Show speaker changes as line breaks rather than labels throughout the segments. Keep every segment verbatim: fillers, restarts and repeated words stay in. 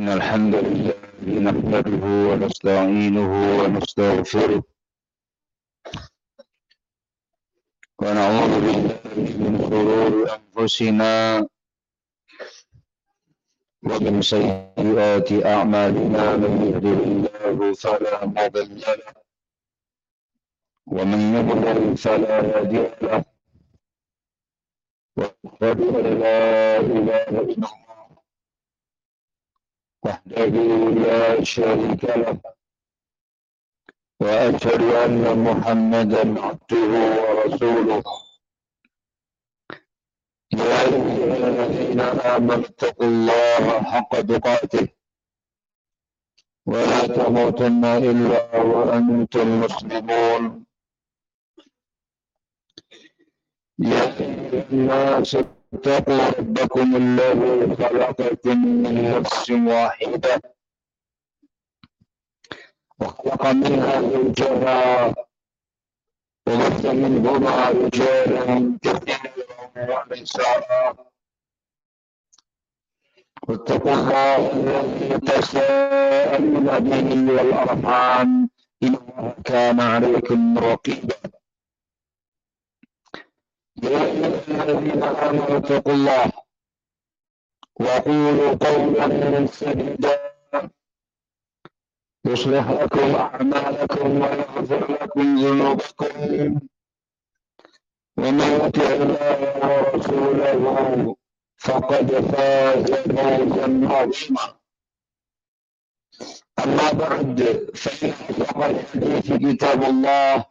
إن الحمد لله نحمده ونستعينه ونستغفره ونعوذ بالله من شرور أنفسنا ومن سيئات أعمالنا من يهده الله فلا مضل له ومن يضلل فلا هادي له وأشهد أن لا إله إلا الله وحده لا شريك له وأشهد أن محمدا عبده ورسوله يا أيها الذين آمنوا اتقوا الله حق تقاته ولا تموتن إلا وأنتم مسلمون يا أيها الناس اتقوا ربكم الذي خلقكم من نفس واحدة وخلق منها زوجها وبث منهما رجالا كثيرا ونساء واتقوا الله الذي تساءلون به والأرحام إن الله كان عليكم رقيبا يا أيها الذين آمنوا اتقوا الله وقولوا قولا سديدا يصلح لكم أعمالكم ويغفر لكم ذنوبكم ومن يطع الله ورسوله فقد فاز فوزا عظيما أما بعد فإن أصدق الحديث كتاب الله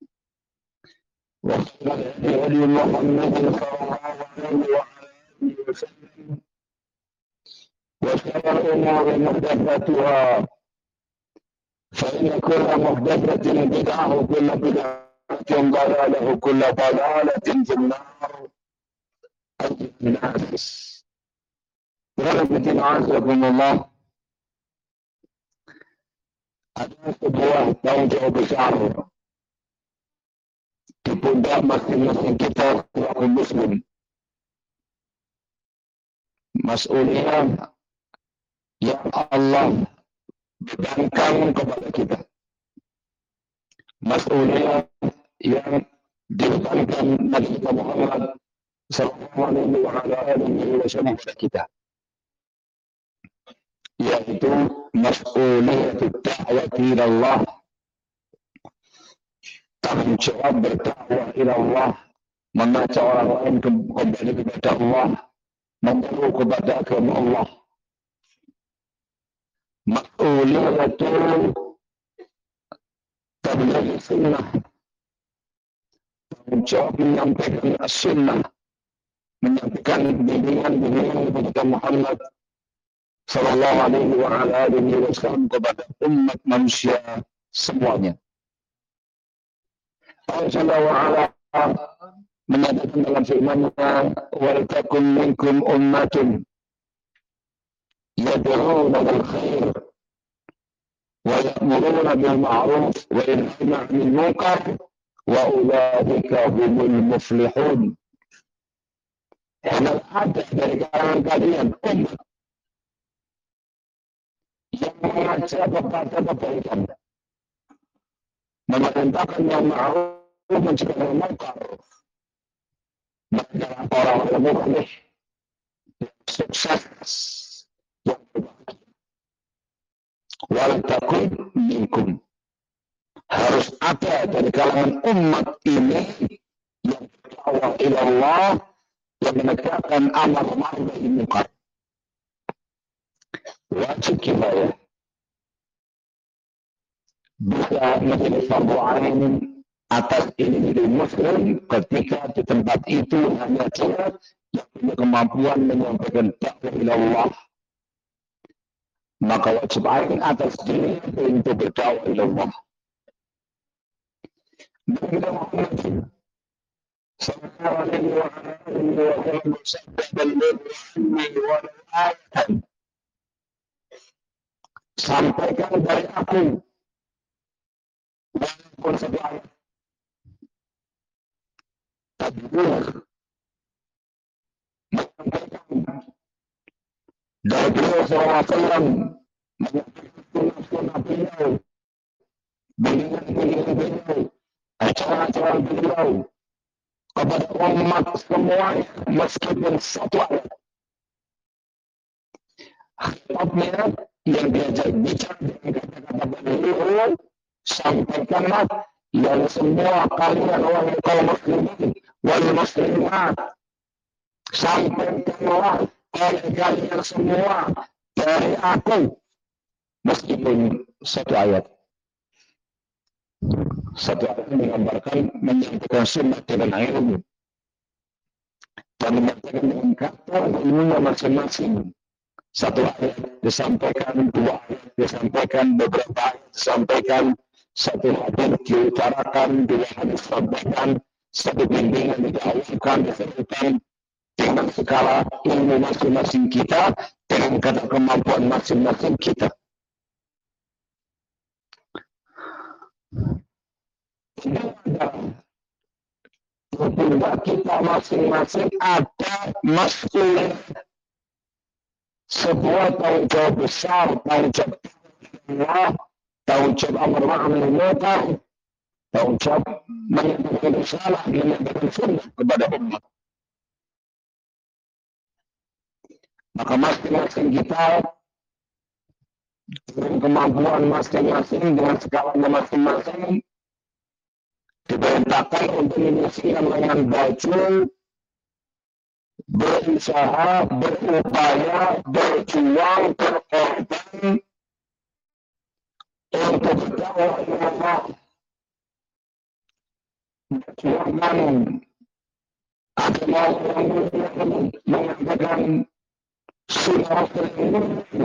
وخير الهدي هدي محمد صلى الله عليه وعلى آله وسلم وشر الأمور محدثاتها فإن كل محدثة بدعة وكل بدعة ضلالة وكل ضلالة في النار أيها الناس رحمة أعزكم الله. Ada sebuah tanggung jawab besar di pundak masing-masing kita sebagai muslim. Mas'uliyah yang Allah bebankan kepada kita. Mas'uliyah yang dibebankan Nabi Muhammad sallallahu alaihi wasallam kepada kita. Yaitu mas'uliyah da'wah ila Allah. Tanggung jawab berdakwah ila Allah, mengajak orang lain kembali kepada Allah, menyeru kepada agama Allah. Mas'uliyatu tabligh sunnah, tanggung jawab menyampaikan as-sunnah, menyampaikan bimbingan-bimbingan kepada Muhammad sallallahu alaihi wa ala alihi wasallam kepada umat manusia semuanya. Allah Jalla wa ala menyatakan dalam firman-Nya, "Wal takum minkum ummatun yad'una bil khair wa ya'muruna bil ma'ruf wa yanhauna 'anil munkar wa ulaika humul muflihun." Hendak ada dari kalangan kalian umat yang mengajak kepada kebaikan, memerintahkan yang ma'ruf, mencegah yang munkar. Mereka orang-orang mukmin yang sukses, yang berbahagia. Wal takum minkum, harus ada dari kalangan umat ini yang berdakwah ila Allah, yang menegakkan amar ma'ruf nahi munkar. Wajib kifayah, bisa menjadi fardu ain atas individu muslim ketika di tempat itu hanya dia yang punya kemampuan menyampaikan dakwah ila Allah. Maka wajib ain atas diri untuk berdakwah ila Allah. Nabi Muhammad sallallahu alaihi wa alihi wa sallam bersabda, "Ballighu anni walau ayatan." Sampaikan dari aku walaupun satu ayat. Tabligh, menyampaikan Kalau beliau sallallahu alaihi wasallam sunnah beliau, bimbingan-bimbingan beliau, acara-acara beliau kepada umat semuanya, meskipun satu ayat. Khitabnya yang diajak bicara dengan kata-kata beliau, sampaikanlah yang semua kalian orang kaum muslimin wal muslimat, sampaikanlah oleh kalian semua dari aku, meskipun satu ayat. Satu ayat menggambarkan menyampaikan sunnah dengan ilmu dan menyampaikan dengan kata ilmunya masing-masing. Satu ayat disampaikan, dua ayat disampaikan, beberapa ayat disampaikan, satu hadis diutarakan, dua hadis disampaikan, satu bimbingan diawalkan, disampaikan dengan skala ilmu masing-masing kita, dengan kata kemampuan masing-masing kita. Ini adalah pundak kita masing-masing ada maskulin, sebuah tanggung jawab besar, tanggung jawab Allah, tanggung jawab amar ma'ruf nahi munkar, tanggung jawab menyampaikan risalah, menyampaikan sunnah kepada umat. Maka masing-masing kita dengan kemampuan masing-masing, dengan skalanya masing-masing, diperintahkan untuk menyisihkan dengan baju, berusaha, berupaya, berjuang, berkorban untuk berdakwah kepada Allah, berjuangkan agama yang mulia, menyampaikan sunnah ini.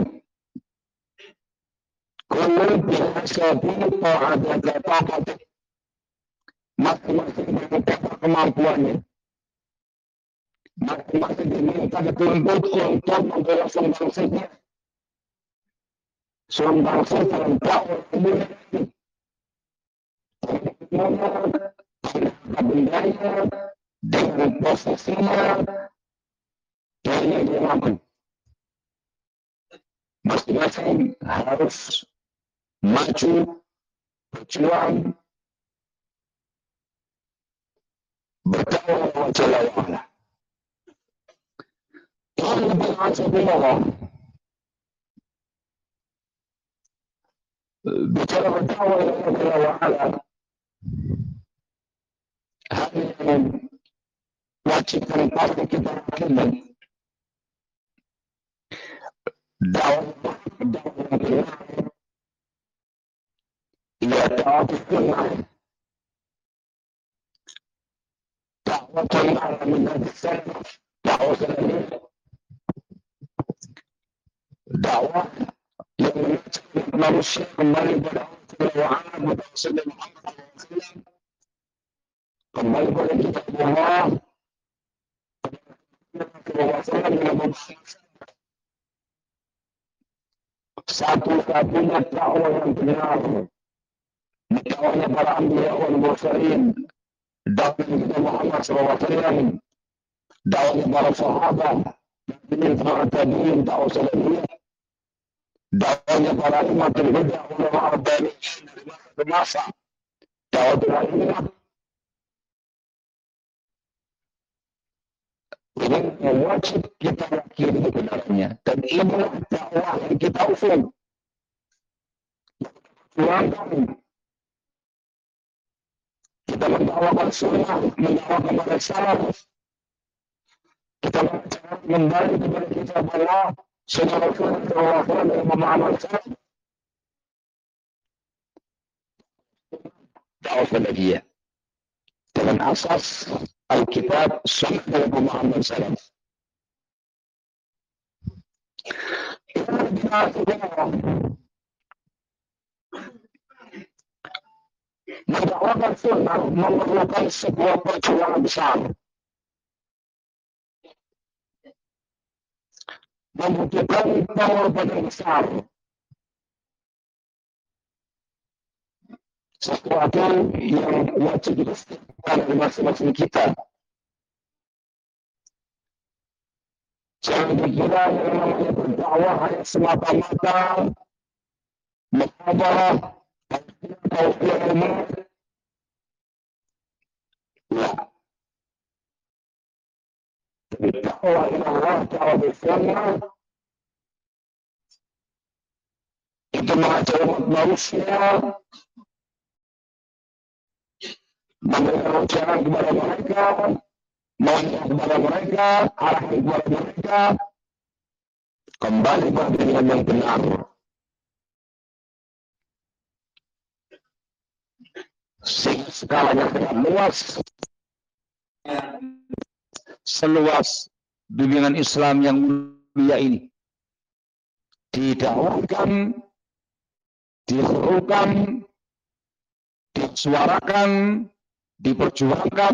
Kullu bihasabi ta'adaka taqatik, masing-masing dengan kemampuannya. Masing-masing diminta dituntut untuk membela sumbangsinya. Sumbangsi dalam dakwah ini. Dengan bendanya, dengan posisinya, dan yang dilakukan. Masing-masing harus maju, berjuang, berdakwah Jalla wa'ala. Ini lebih ajaibnya. Bicara berdakwah Jalla wa'ala, hal yang wajib dan pasti kita lakukan. Dakwah, dakwah yang benar, ia dakwah sunnah. Dakwah sunnah menjadi salaf, dakwah salafiyah. Dakwah yang mengajak manusia kembali kepada Allah Subhanahu wa taala, kembali kepada kitab Allah, satu-satunya dakwah yang benar, dakwahnya para anbiya wal mursalin, dakwahnya kita Muhammad sallallahu alaihi wasallam, dakwahnya para sahabat, dan para tabi'in, dakwah salafiyah, dakwahnya para imam terhidayah, ulama rabbani dari masa ke masa, dakwah terhidayah. Ini yang wajib kita yakini kebenarannya, dan inilah dakwah yang kita usung. Perjuangkan. Kita mendakwakan sunnah, mendakwakan kepada salaf. Kita kembali kepada kitab Allah, sunnah Rasulullah sallallahu alaihi wasallam yang memahaman salaf. Dakwah salafiyah dengan asas Alkitab, sunnah dan pemahaman salaf. Mendakwakan sunnah memerlukan sebuah perjuangan besar, membutuhkan pengorbanan besar, sesuatu yang wajib dilakukan oleh masing-masing kita. Jangan dikira yang namanya dakwah hanya semata-mata muhadarah atau ilmu. Ya. Dakwah ila Allah Ta'ala sunnah itu mengajak umat manusia, memberikan ucapan kepada mereka, mengajak kepada mereka, arah kepada mereka, kembali pada jalan yang benar. Sehingga skalanya sangat luas, seluas bimbingan Islam yang mulia ini didakwakan, diserukan, disuarakan, diperjuangkan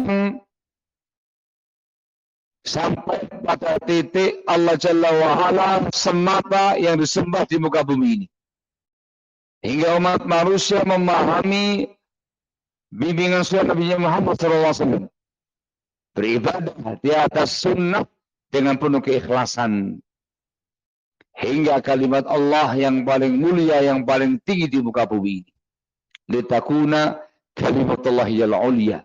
sampai pada titik Allah Jalla wa'ala semata yang disembah di muka bumi ini. Hingga umat manusia memahami bimbingan sunnah Nabi Muhammad shallallahu alaihi wasallam. Beribadah di atas sunnah dengan penuh keikhlasan. Hingga kalimat Allah yang paling mulia, yang paling tinggi di muka bumi ini. Litakuna kalimatullahi al-ulya.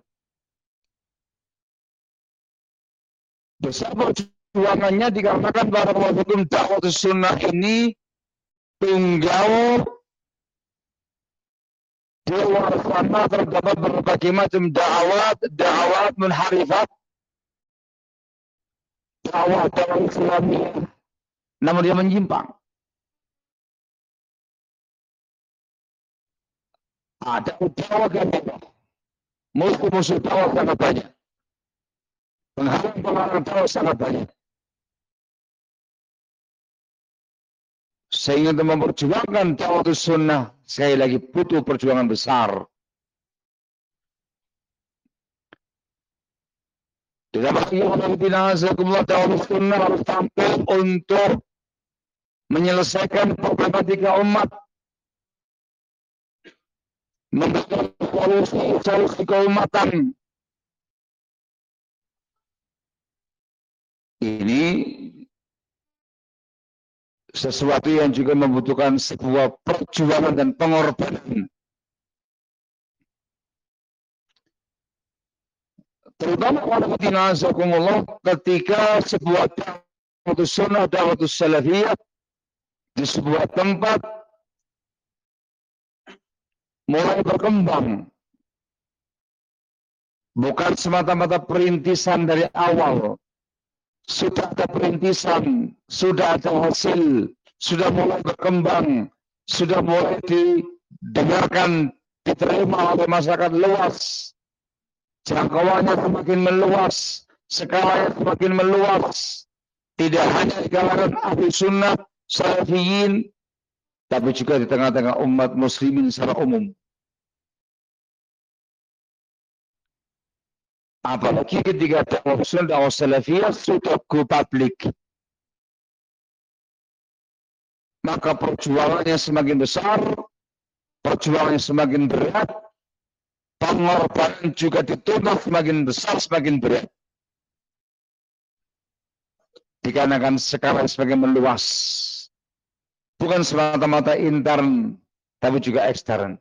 Besar perjuangannya dikarenakan para hukum dakwah sunnah ini tunggal. Di luar sana terdapat berbagai macam dakwah, dakwah munharifat, dakwah dakwah Islamiyah, namun dia menyimpang. Ada dakwah ganda, musuh-musuh dakwah sangat banyak, penghalang-penghalang dakwah sangat banyak. Sehingga untuk memperjuangkan dakwah sunnah sekali lagi butuh perjuangan besar. Dalam hal dakwah sunnah harus tampil untuk menyelesaikan problematika umat, memberikan solusi-solusi keumatan. Ini sesuatu yang juga membutuhkan sebuah perjuangan dan pengorbanan. Terutama ketika sebuah dakwah sunnah, dakwah salafiyah di sebuah tempat mulai berkembang. Bukan semata-mata perintisan dari awal. Sudah ada perintisan, sudah ada hasil, sudah mulai berkembang, sudah mulai didengarkan, diterima oleh masyarakat luas. Jangkauannya semakin meluas, skalanya semakin meluas. Tidak hanya di kalangan ahli sunnah, salafiyin, tapi juga di tengah-tengah umat muslimin secara umum. Apalagi ketika dakwah sunnah, dakwah salafiyah sudah go publik, maka perjuangannya semakin besar, perjuangannya semakin berat, pengorbanan juga dituntut semakin besar, semakin berat. Dikarenakan sekarang semakin meluas, bukan semata-mata intern, tapi juga ekstern.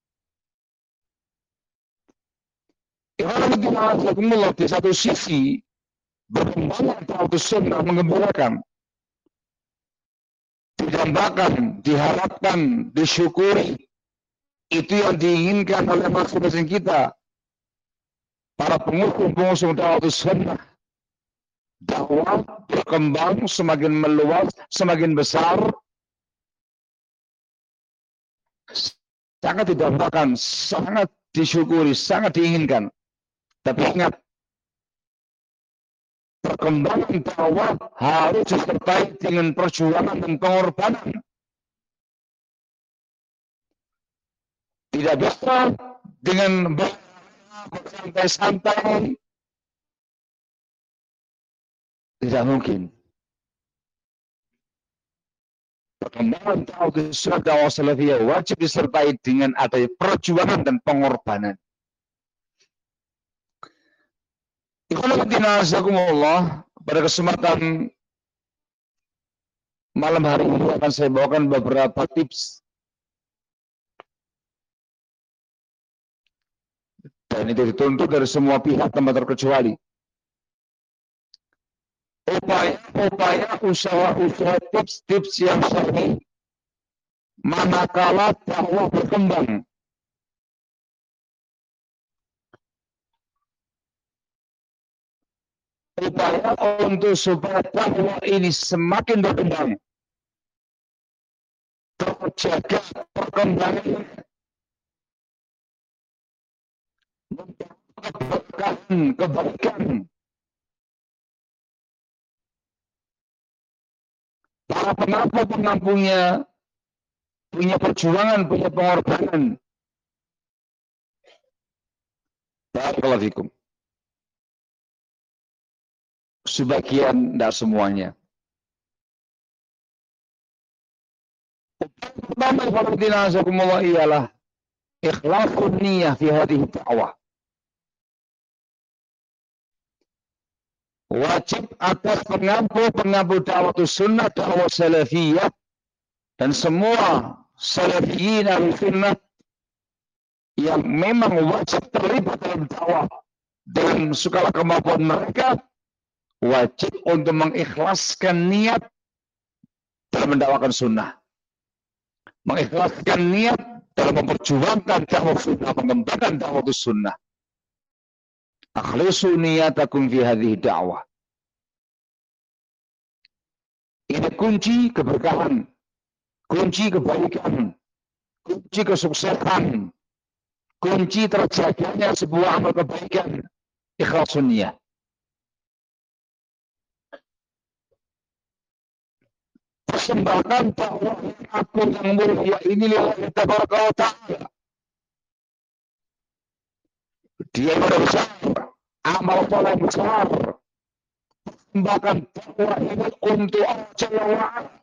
Di satu sisi berkembangnya dakwah sunnah mengembirakan, didambakan, diharapkan, disyukuri. Itu yang diinginkan oleh masing-masing kita, para pengusung-pengusung dakwah sunnah. Dakwah berkembang, semakin meluas, semakin besar, sangat didambakan, sangat disyukuri, sangat diinginkan. Tapi ingat, perkembangan dakwah harus disertai dengan perjuangan dan pengorbanan. Tidak bisa dengan bersantai-santai. Tidak mungkin. Perkembangan dakwah salafiyah wajib disertai dengan adanya perjuangan dan pengorbanan. Ikhwanatina azakumullah, pada kesempatan malam hari ini akan saya bawakan beberapa tips. Dan itu dituntut dari semua pihak tanpa terkecuali. Upaya-upaya, usaha-usaha, tips-tips yang syar'i manakala dakwah berkembang. Upaya untuk supaya dakwah ini semakin berkembang, terjaga perkembangan, keberkahan, kebaikan. Para pengampu-pengampunya punya perjuangan, punya pengorbanan. Barakallahu fikum. Sebagian, tidak semuanya. Pertama, Alhamdulillah, ialah ikhlasun niyah fi hadhihi da'wah. Wajib atas pengampu-pengampu dakwah sunnah, dakwah salafiyah, dan semua salafiyin al-sunnah yang memang wajib terlibat dalam dakwah dengan segala kemampuan mereka, wajib untuk mengikhlaskan niat dalam mendakwakan sunnah, mengikhlaskan niat dalam memperjuangkan dakwah sunnah, mengembangkan dakwah sunnah. Akhlisu niyatakum fi hadhihi da'wah. Ini kunci keberkahan, kunci kebaikan, kunci kesuksesan, kunci terjaganya sebuah amal kebaikan. Ikhlasun niyah. Persembahkan dakwah yang agung yang mulia ini lillahi tabaraka wa ta'ala. Dia besar, amal soleh besar. Persembahkan dakwah ini untuk Allah Jalla wa'ala.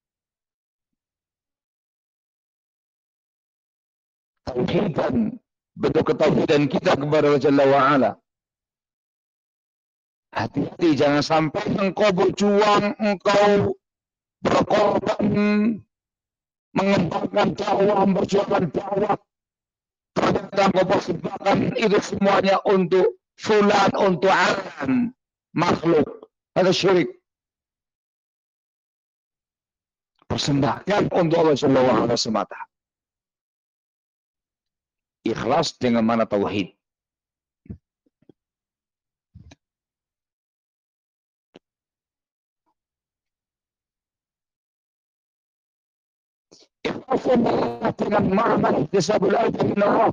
Tauhidan, bentuk ketauhidan kita kepada Allah Jalla wa'ala. Hati-hati, jangan sampai engkau berjuang, engkau berkorban, mengembangkan dakwah, memperjuangkan dakwah, ternyata engkau persembahkan itu semuanya untuk fulan, untuk alam, makhluk, atau syirik. Persembahkan untuk Allah Jalla wa'ala semata. Ikhlas dengan mana tauhid. Ikhlas dengan makna ihtisabul ajr min Allah.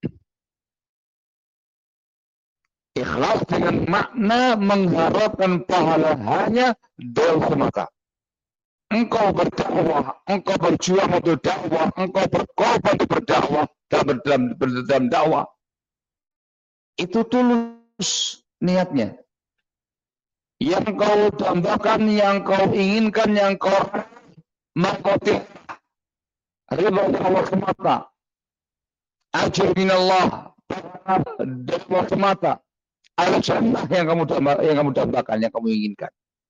Ikhlas dengan makna mengharapkan pahala hanya dari semata. Engkau berdakwah, engkau berjuang untuk dakwah, engkau berkorban untuk berdakwah dalam, dalam, dalam dakwah. Itu tulus niatnya. Yang kau dambakan, yang kau inginkan, yang kau mengikuti ridha Allah semata. Ajr minallah, dari Allah semata. Al-jannah yang kamu yang kamu dambakan, yang kamu inginkan.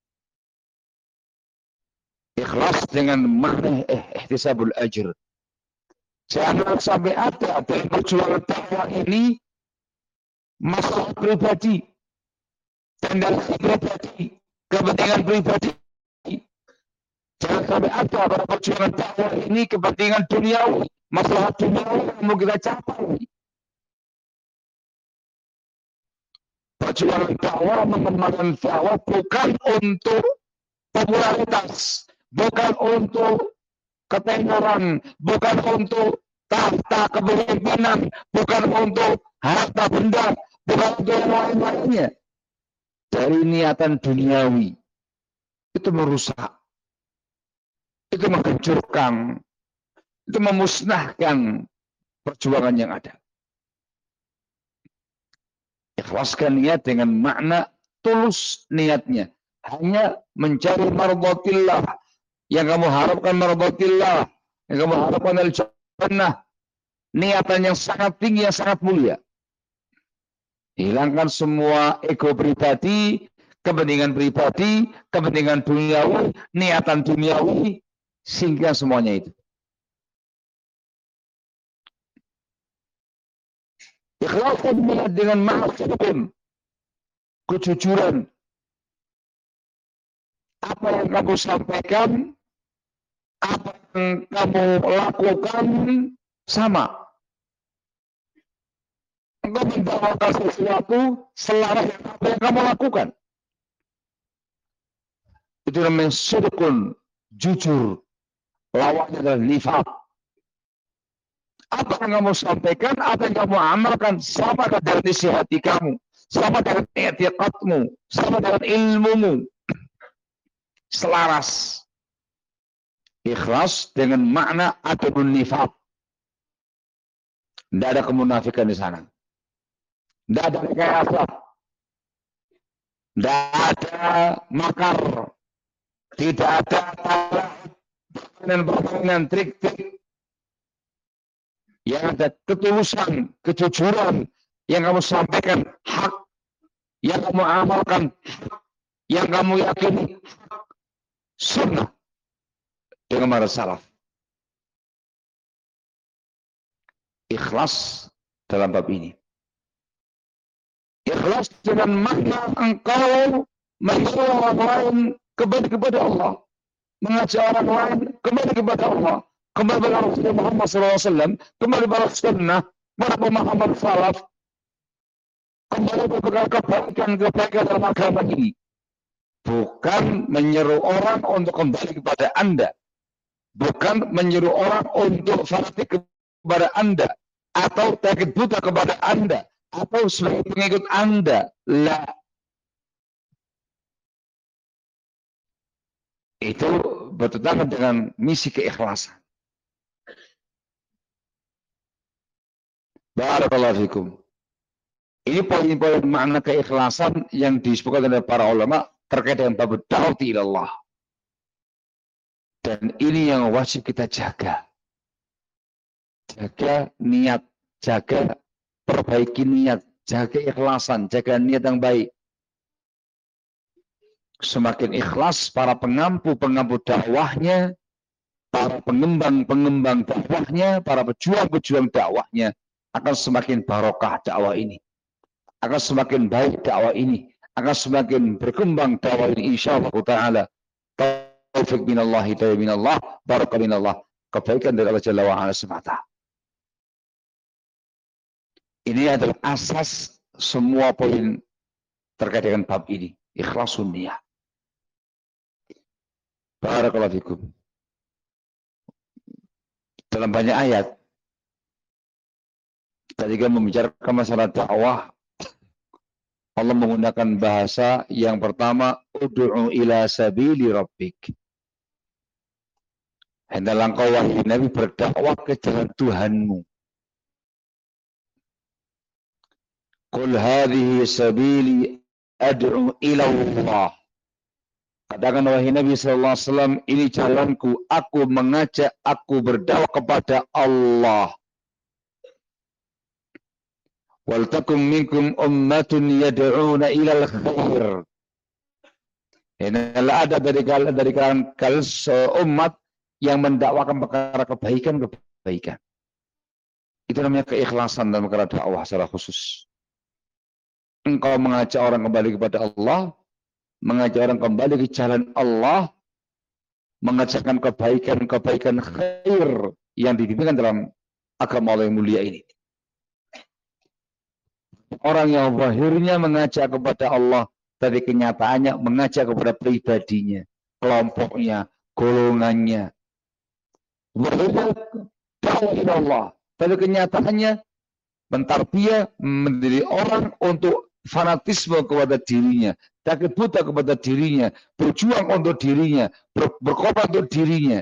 Ikhlas dengan makna ihtisabul ajr. Jangan sampai ada dalam perjuangan dakwah ini masalah pribadi, tendensi pribadi, kepentingan pribadi. Jangan sampai ada pada perjuangan dakwah ini kepentingan duniawi, masalah duniawi yang mau kita capai. Perjuangan dakwah, mengembangkan dakwah bukan untuk popularitas, bukan untuk ketenaran, bukan untuk tahta kepemimpinan, bukan untuk harta benda, bukan untuk yang lain-lainnya. Dari niatan duniawi, itu merusak, itu menghancurkan, itu memusnahkan perjuangan yang ada. Ikhlaskan niat dengan makna tulus niatnya. Hanya mencari mardhatillah. Yang kamu harapkan mardhatillah. Yang kamu harapkan al-jannah. Niatan yang sangat tinggi, yang sangat mulia. Hilangkan semua ego pribadi, kepentingan pribadi, kepentingan duniawi, niatan duniawi, sehingga semuanya itu. Ikhlas dengan ma'asyikum, kejujuran. Apa yang kamu sampaikan, apa yang kamu lakukan sama. Engkau membawakan sesuatu selaras dengan apa yang kamu lakukan. Itu namanya sidqun, jujur. Lawannya adalah nifaq. Apa yang kamu sampaikan, apa yang kamu amalkan sama dengan isi hati kamu, sama dengan i'tiqadmu, sama dengan ilmumu. Selaras. Ikhlas dengan makna adabun nifaq. Tidak ada kemunafikan di sana. Tidak ada rekayasa. Tidak ada makar. Tidak ada permainan trik-trik. Yang ada ketulusan, kejujuran. Yang kamu sampaikan hak. Yang kamu amalkan hak. Yang kamu yakini hak. Sunnah. Dengan para salaf. Ikhlas dalam bab ini. Ikhlas dengan makna engkau menyeru orang lain kembali kepada Allah, mengajak orang lain kembali kepada Allah, kembali kepada Rasulullah Muhammad shallallahu alaihi wasallam, kembali kepada sunnah, kepada pemahaman salaf, kembali kepada kebaikan-kebaikan dalam agama ini. Bukan menyeru orang untuk kembali kepada Anda, bukan menyeru orang untuk fanatik kepada Anda, atau takut buta kepada Anda, atau sebagai pengikut Anda. La. Itu bertentangan dengan misi keikhlasan. Barakallahu fikum. Ini poin-poin makna keikhlasan yang disebutkan oleh para ulama terkait dengan bab da'wati ilallah. Dan ini yang wajib kita jaga. Jaga niat, jaga perbaiki niat, jaga ikhlasan, jaga niat yang baik. Semakin ikhlas para pengampu-pengampu dakwahnya, para pengembang-pengembang dakwahnya, para pejuang-pejuang dakwahnya, akan semakin barokah dakwah ini. Akan semakin baik dakwah ini. Akan semakin berkembang dakwah ini insyaallah ta'ala. Taufik minallahi ta'ala minallah, barakah minallah. Kebaikan dari Allah Jalla wa'ala semata. Ini adalah asas semua poin terkait dengan bab ini. Ikhlasun niyah. Barakallahu fikum. Dalam banyak ayat, ketika membicarakan masalah dakwah, Allah menggunakan bahasa yang pertama, ud'u ila sabili rabbik. Hendaklah engkau wahai Nabi berdakwah ke jalan Tuhanmu. Qul hadhihi sabili ad'u ila Allah. Katakan wahai Nabi sallallahu alaihi wasallam, ini jalanku, aku mengajak, aku berdakwah kepada Allah. Wal takum minkum ummatun yad'una ilal khair. Inilah ada dari kalian dari kalangan umat yang mendakwakan perkara kebaikan-kebaikan. Itu namanya keikhlasan dalam perkara dakwah secara khusus. Engkau mengajak orang kembali kepada Allah, mengajak orang kembali ke jalan Allah, mengajarkan kebaikan-kebaikan khair yang dibimbingkan dalam agama Allah yang mulia ini. Orang yang zahirnya mengajak kepada Allah, tapi kenyataannya mengajak kepada pribadinya, kelompoknya, golongannya. Zahirnya dakwah ila Allah, tapi kenyataannya mentarbiyah menjadi orang untuk fanatisme kepada dirinya, takut buta kepada dirinya, berjuang untuk dirinya, ber berkorban untuk dirinya,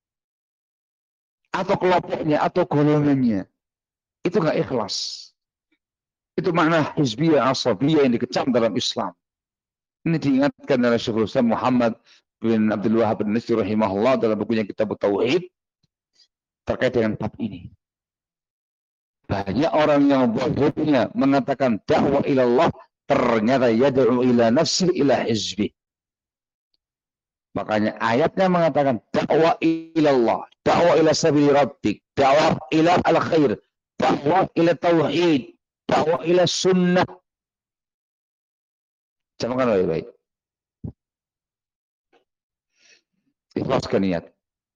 atau kelompoknya, atau golongannya. Itu nggak ikhlas. Itu makna hizbiyah asabiyah yang dikecam dalam Islam. Ini diingatkan oleh Syekhul Islam Muhammad bin Abdul Wahab an-Nasir rahimahullah dalam bukunya Kitab Tauhid terkait dengan bab ini. Banyak orang yang zahirnya mengatakan dakwah ilallah, ternyata yad'u ila nafsi ila hizbi. Makanya ayatnya mengatakan dakwah ilallah, dakwah ila sabili rabbik, dakwah ila al-khair, dakwah ila tauhid, dakwah ila sunnah. Camkan baik-baik. Ikhlaskan niat.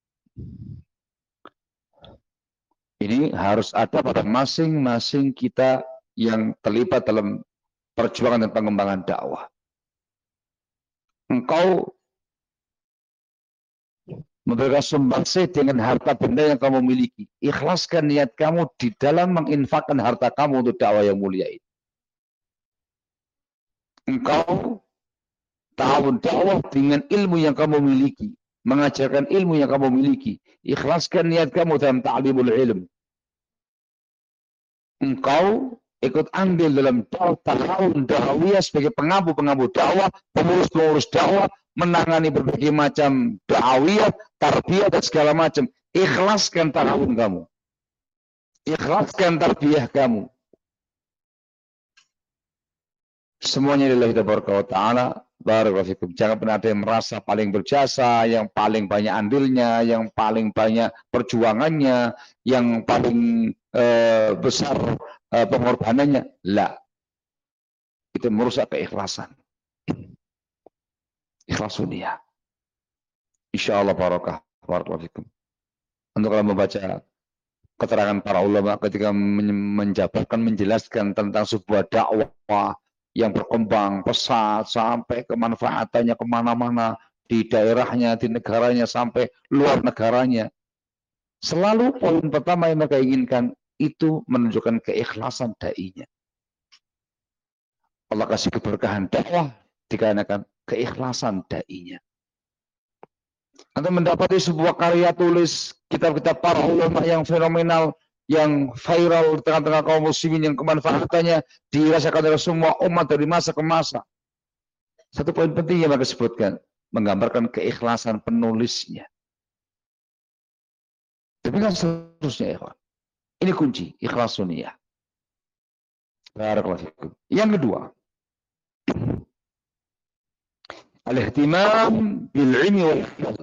Ini harus ada pada masing-masing kita yang terlibat dalam perjuangan dan pengembangan dakwah. Engkau memberikan sumbangsih dengan harta benda yang kamu miliki. Ikhlaskan niat kamu di dalam menginfakkan harta kamu untuk dakwah yang mulia ini. Engkau tahu dakwah dengan ilmu yang kamu miliki, mengajarkan ilmu yang kamu miliki. Ikhlaskan niat kamu dalam ta'limul ilm. Engkau ikut andil dalam tahun dakwah sebagai pengampu-pengampu dakwah, pengurus-pengurus dakwah, menangani berbagai macam dakwah, tarbiyah dan segala macam. Ikhlaskan tahun kamu. Ikhlaskan tarbiyah kamu. Semuanya lillahi tabaraka wa ta'ala. Barakallahu fikum. Jangan pernah ada yang merasa paling berjasa, yang paling banyak andilnya, yang paling banyak perjuangannya, yang paling uh, besar uh, pengorbanannya. La. Itu merusak keikhlasan. Ikhlasun niat. Insyaallah barakah. Barakallahu fikum. Untuk kalau membaca keterangan para ulama ketika menjabarkan, menjelaskan tentang sebuah dakwah yang berkembang pesat sampai kemanfaatannya kemana-mana, di daerahnya, di negaranya, sampai luar negaranya. Selalu poin pertama yang mereka inginkan itu menunjukkan keikhlasan dai-nya. Allah kasih keberkahan dakwah dikarenakan keikhlasan dai-nya. Anda mendapati sebuah karya tulis kitab-kitab para ulama yang fenomenal, yang viral di tengah-tengah kaum muslimin, yang kemanfaatannya dirasakan oleh semua umat dari masa ke masa. Satu poin penting yang mereka sebutkan, menggambarkan keikhlasan penulisnya. Demikian seterusnya, ikhwan. Ini kunci, ikhlasun niyah. Barakallahu fikum. Yang kedua, al-ihtimam bil ilmi wal amal.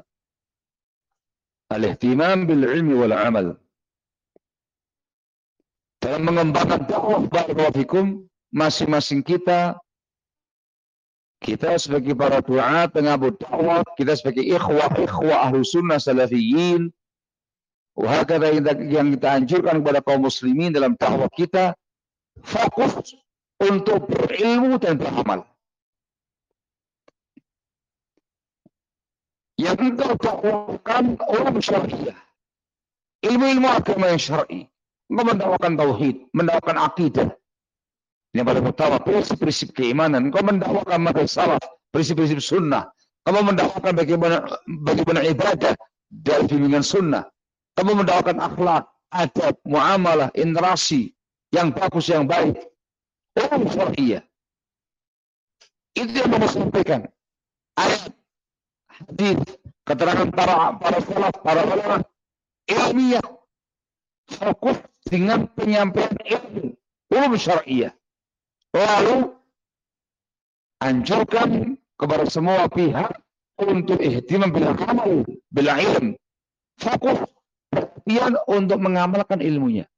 Al-ihtimam bil ilmi wal amal. Dalam mengembangkan dakwah, barakallahu fikum, masing-masing kita, kita sebagai para duat, pengampu dakwah, kita sebagai ikhwah-ikhwah ahlu sunnah salafiyin, wahakala yang kita anjurkan kepada kaum muslimin dalam dakwah kita, fokus untuk berilmu dan beramal. Yang engkau dakwahkan ulum syariah, ilmu-ilmu agama yang syar'i. Engkau mendakwakan tauhid, mendakwakan akidah. Yang paling utama, prinsip-prinsip keimanan. Engkau mendakwakan madhab salaf, prinsip-prinsip sunnah. Kamu mendakwakan bagaimana, bagaimana ibadah dari bimbingan sunnah. Kamu mendakwakan akhlak, adab, muamalah, interaksi yang bagus, yang baik. Ulum syariah. Itu yang mau sampaikan. Ayat, hadis, keterangan para para salaf, para ulama, ilmiah. Fokus dengan penyampaian ilmu, ulum syariah. Lalu anjurkan kepada semua pihak untuk ihtimam bil amal, bil ilm. Fokus perhatian untuk mengamalkan ilmunya.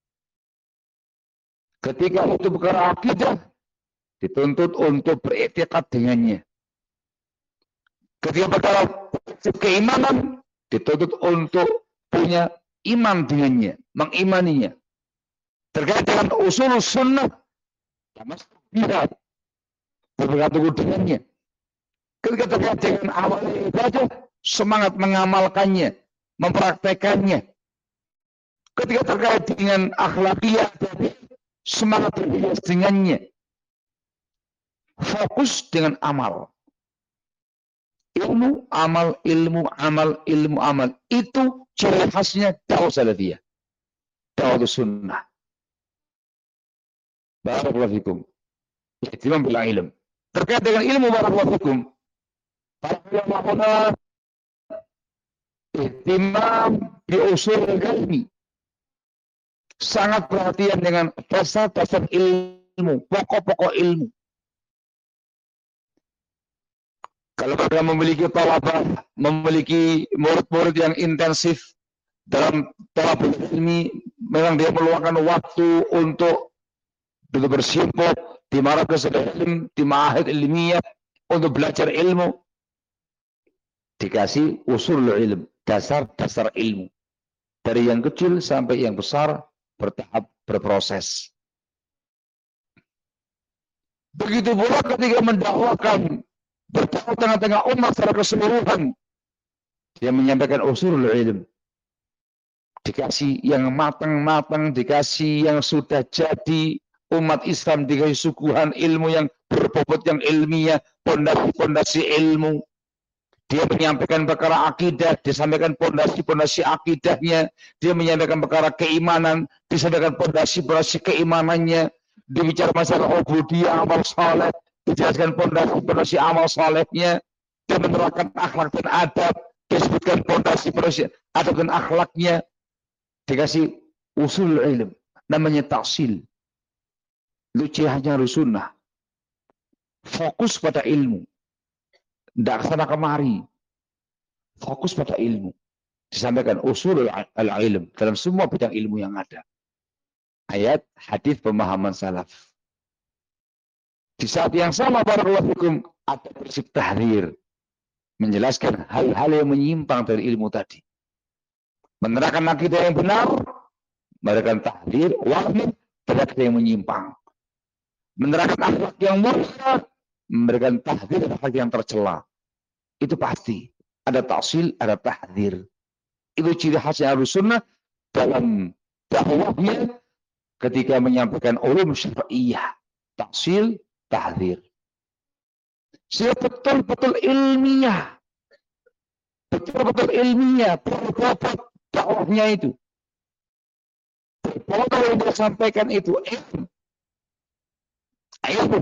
Ketika itu perkara akidah, dituntut untuk beriktikad dengannya. Ketika perkara keimanan, dituntut untuk punya iman dengannya, mengimaninya. Terkait dengan usul sunnah, tidak bergantung dengannya. Ketika terkait dengan awal ibadah, semangat mengamalkannya, mempraktekannya. Ketika terkait dengan akhlakiyah, semangat berhias dengannya. Fokus dengan amal. Ilmu, amal, ilmu, amal, ilmu, amal. Itu ciri khasnya dakwah salafiyah. Dakwah sunnah. Barakallahu fikum. Ihtimam bil ilm. Terkait dengan ilmu, barakallahu fikum. Para ulama ihtimam bi usul ilmi. Sangat perhatian dengan dasar-dasar ilmu, pokok-pokok ilmu. Kalau mereka memiliki talabah, memiliki murid-murid yang intensif dalam talabul ilmi, memang dia meluangkan waktu untuk bersimpul di marakis ilm, di ma'ahid ilmiah untuk belajar ilmu. Dikasih usul ilm, dasar-dasar ilmu. Dari yang kecil sampai yang besar, bertahap, berproses. Begitu pula ketika mendakwakan, berdakwah tengah-tengah umat secara keseluruhan, dia menyampaikan usulul ilm. Dikasih yang matang-matang, dikasih yang sudah jadi, umat Islam dikasih suguhan ilmu yang berbobot, yang ilmiah, pondasi-pondasi ilmu. Dia menyampaikan perkara akidah, disampaikan pondasi-pondasi akidahnya. Dia menyampaikan perkara keimanan, disampaikan pondasi-pondasi keimanannya. Dia bicara masalah ubudiyah, amal saleh, dijelaskan pondasi-pondasi amal salehnya. Dia menerapkan akhlak dan adab, disebutkan pondasi-pondasi adab dan akhlaknya. Dikasih usul ilm, namanya taksil. Itu ciri khasnya sunnah. Fokus pada ilmu. Tidak kesana kemari. Fokus pada ilmu. Disampaikan usul al-ilm dalam semua bidang ilmu yang ada. Ayat, hadis, pemahaman salaf. Di saat yang sama, barakallahu fikum, ada prinsip tahrir. Menjelaskan hal-hal yang menyimpang dari ilmu tadi. Menerangkan akidah yang benar, memberikan tahrir, wahid, terhadap yang menyimpang. Menerangkan akhlak yang mulia, memberikan tahdir akhlak yang tercela. Itu pasti. Ada taksil, ada tahdir. Itu ciri khasnya Ahlussunnah dalam dakwahnya ketika menyampaikan ulum syar'iyyah. Taksil, tahdir. Sehingga betul-betul ilmiah. Betul-betul ilmiah. Berbobot dakwahnya itu. Berbobot yang dia sampaikan itu. Ilmu. Ilmu.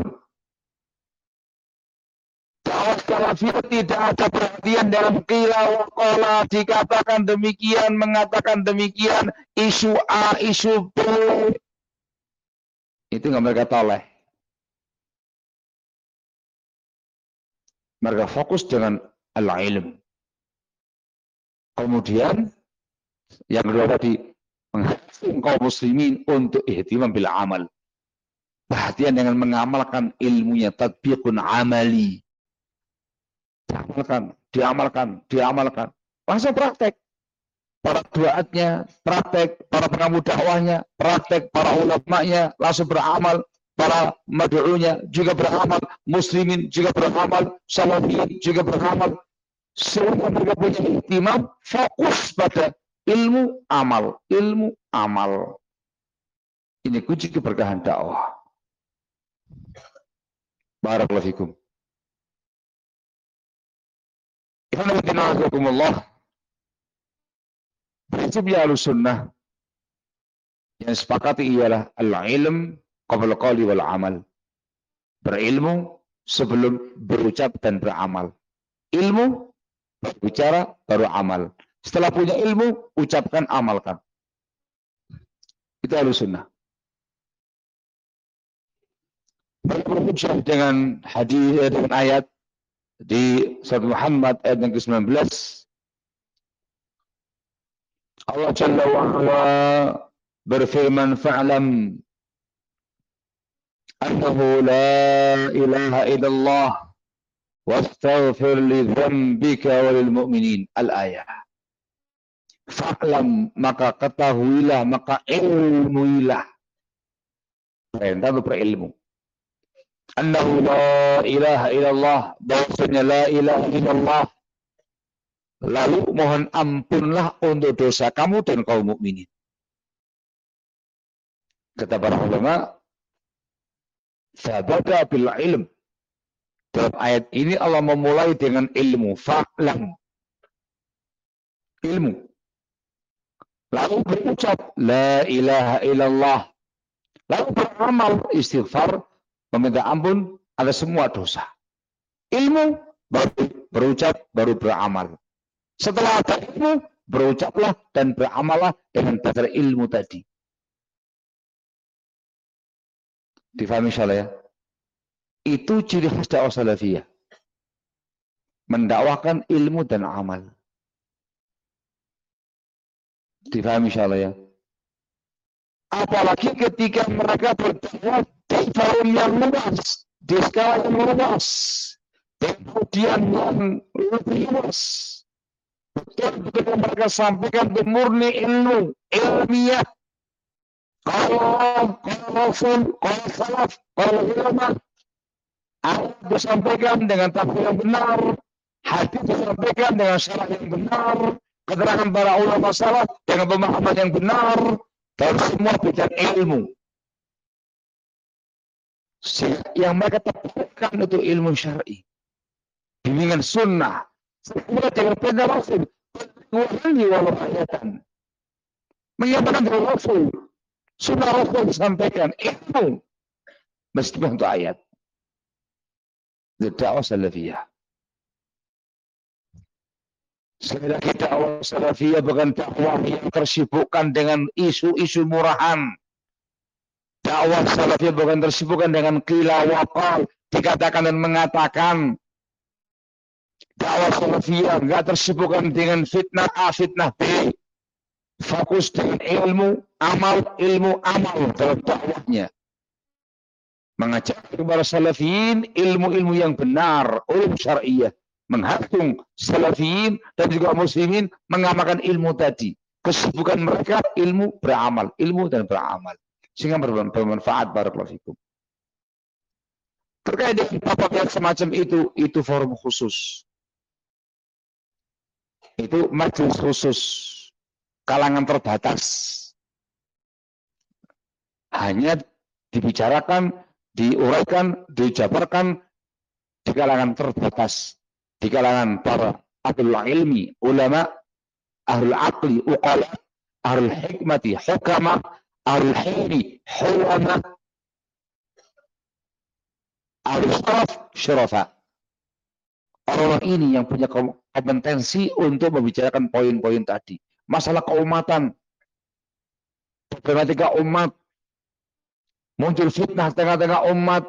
Dakwah salafiyah tidak ada perhatian dalam qila wa qala, dikatakan demikian, mengatakan demikian, isu A, isu B. Itu nggak mereka toleh. Mereka fokus dengan al-ilm. Kemudian yang kedua tadi, menghasilkan kaum muslimin untuk ihtimam bil amal. Perhatian dengan mengamalkan ilmunya, tatbiqun amali. Diamalkan, diamalkan, diamalkan. Langsung praktek. Para duaatnya, praktek. Para pengamu dakwahnya, praktek. Para ulamanya, langsung beramal. Para mad'unya juga beramal. Muslimin juga beramal. Salafiyin juga beramal. Semua mereka punya ihtimam, fokus pada ilmu, amal. Ilmu, amal. Ini kunci keberkahan dakwah. Barakallahu fikum. Prinsipnya Ahlussunnah yang sepakati ialah al-ilm qabla qawli wal amal. Berilmu sebelum berucap dan beramal. Ilmu, bicara, baru amal. Setelah punya ilmu, ucapkan, amalkan. Itu Ahlussunnah. Berhujjah dengan hadis, dengan ayat di surat Muhammad ayat yang ke sembilan belas. Allah Jalla wa'ala berfirman, fa'lam annahu la ilaha illallah wastaghfir li dzambika walil mu'minin. Al-ayah. Fa'lam, maka ketahuilah, maka ilmuilah. Perintah untuk berilmu. Annahu la ilaha illallah, bahwasanya la ilaha illallah. Lalu mohon ampunlah untuk dosa kamu dan kaum mukminin. Kata para ulama, fabada bil ilm. Dalam ayat ini Allah memulai dengan ilmu, fa'lam. Ilmu. Lalu berucap la ilaha illallah. Lalu beramal, istighfar, meminta ampun ada semua dosa. Ilmu, baru berucap, baru beramal. Setelah ada ilmu, berucaplah dan beramallah dengan dasar ilmu tadi. Difahami insyaallah ya? Itu ciri khas dakwah salafiyah. mendakwahkan ilmu dan amal. Difahami insyaallah ya. Apalagi ketika mereka berdakwah di forum yang luas, di skala yang luas, kemudian yang lebih luas. Betul-betul mereka sampaikan itu murni ilmu, ilmiah. Kalau kalau Rasul, kalau salaf, kalau ulama, ayat disampaikan dengan tafsir yang benar, hadis disampaikan dengan syarah yang benar, keterangan para ulama salaf dengan pemahaman yang benar, dan semua bidang ilmu. Yang mereka tebarkan itu ilmu syar'i, bimbingan sunnah, sesuai dengan perintah Rasul. Wahai walau ayatan, menyampaikan dari Rasul, sunnah Rasul disampaikan ilmu, meskipun untuk ayat. Dakwah salafiyah. Sekali lagi, dakwah salafiyah bukan dakwah yang tersibukkan dengan isu-isu murahan. Dakwah salafiyah bukan tersibukkan dengan qila wa qal, dikatakan dan mengatakan. Dakwah salafiyah enggak tersibukkan dengan fitnah A, fitnah B. Fokus dengan ilmu, amal, ilmu, amal dalam dakwahnya. Mengajak kepada salafiyin ilmu-ilmu yang benar, ulum syar'iyah. Menghatung salafiyin dan juga muslimin mengamalkan ilmu tadi. Kesibukan mereka ilmu beramal, ilmu dan beramal. Sehingga bermanfaat, barakallahu fikum. Terkait dengan bab yang semacam itu, itu forum khusus. Itu majelis khusus, kalangan terbatas. Hanya dibicarakan, diuraikan, dijabarkan di kalangan terbatas, di kalangan para ahlul ilmi, ulama, ahlul aqli, uqala, ahlul hikmati, hukama, ahlul hilmi, hulama, ahlul syaraf, syarafa. Orang-orang ini yang punya kompetensi untuk membicarakan poin-poin tadi. Masalah keumatan, problematika umat, muncul fitnah tengah-tengah umat,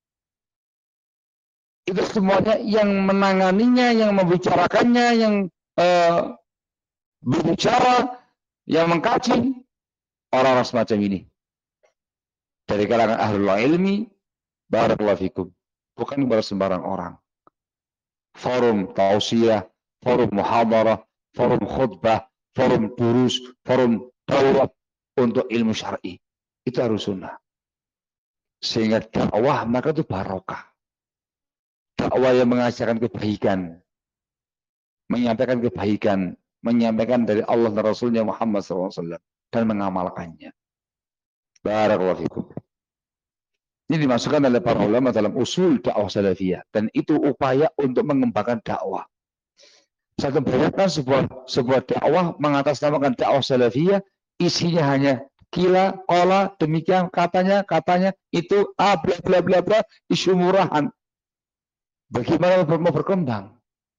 itu semuanya yang menanganinya, yang membicarakannya, yang uh, berbicara, yang mengkaji, orang-orang semacam ini. Dari kalangan ahlul ilmi, barakallahu fikum. Bukan kepada sembarang orang. Forum tausiah, forum muhadarah, forum khutbah, forum durus, forum daurah untuk ilmu syar'i. Itu harus sunnah. Sehingga dakwah maka itu barokah. Dakwah yang mengajarkan kebaikan, menyampaikan kebaikan, menyampaikan dari Allah dan Rasulnya Muhammad shallallahu alaihi wasallam dan mengamalkannya. Barakallahu fikum. Ini dimasukkan oleh para ulama dalam usul dakwah salafiyah, dan itu upaya untuk mengembangkan dakwah. Saya membayangkan sebuah sebuah dakwah mengatasnamakan dakwah salafiyah, isinya hanya kila, kola, demikian, katanya, katanya, itu, ah, bla bla bla bla, isu murahan. Bagaimana mau berkembang?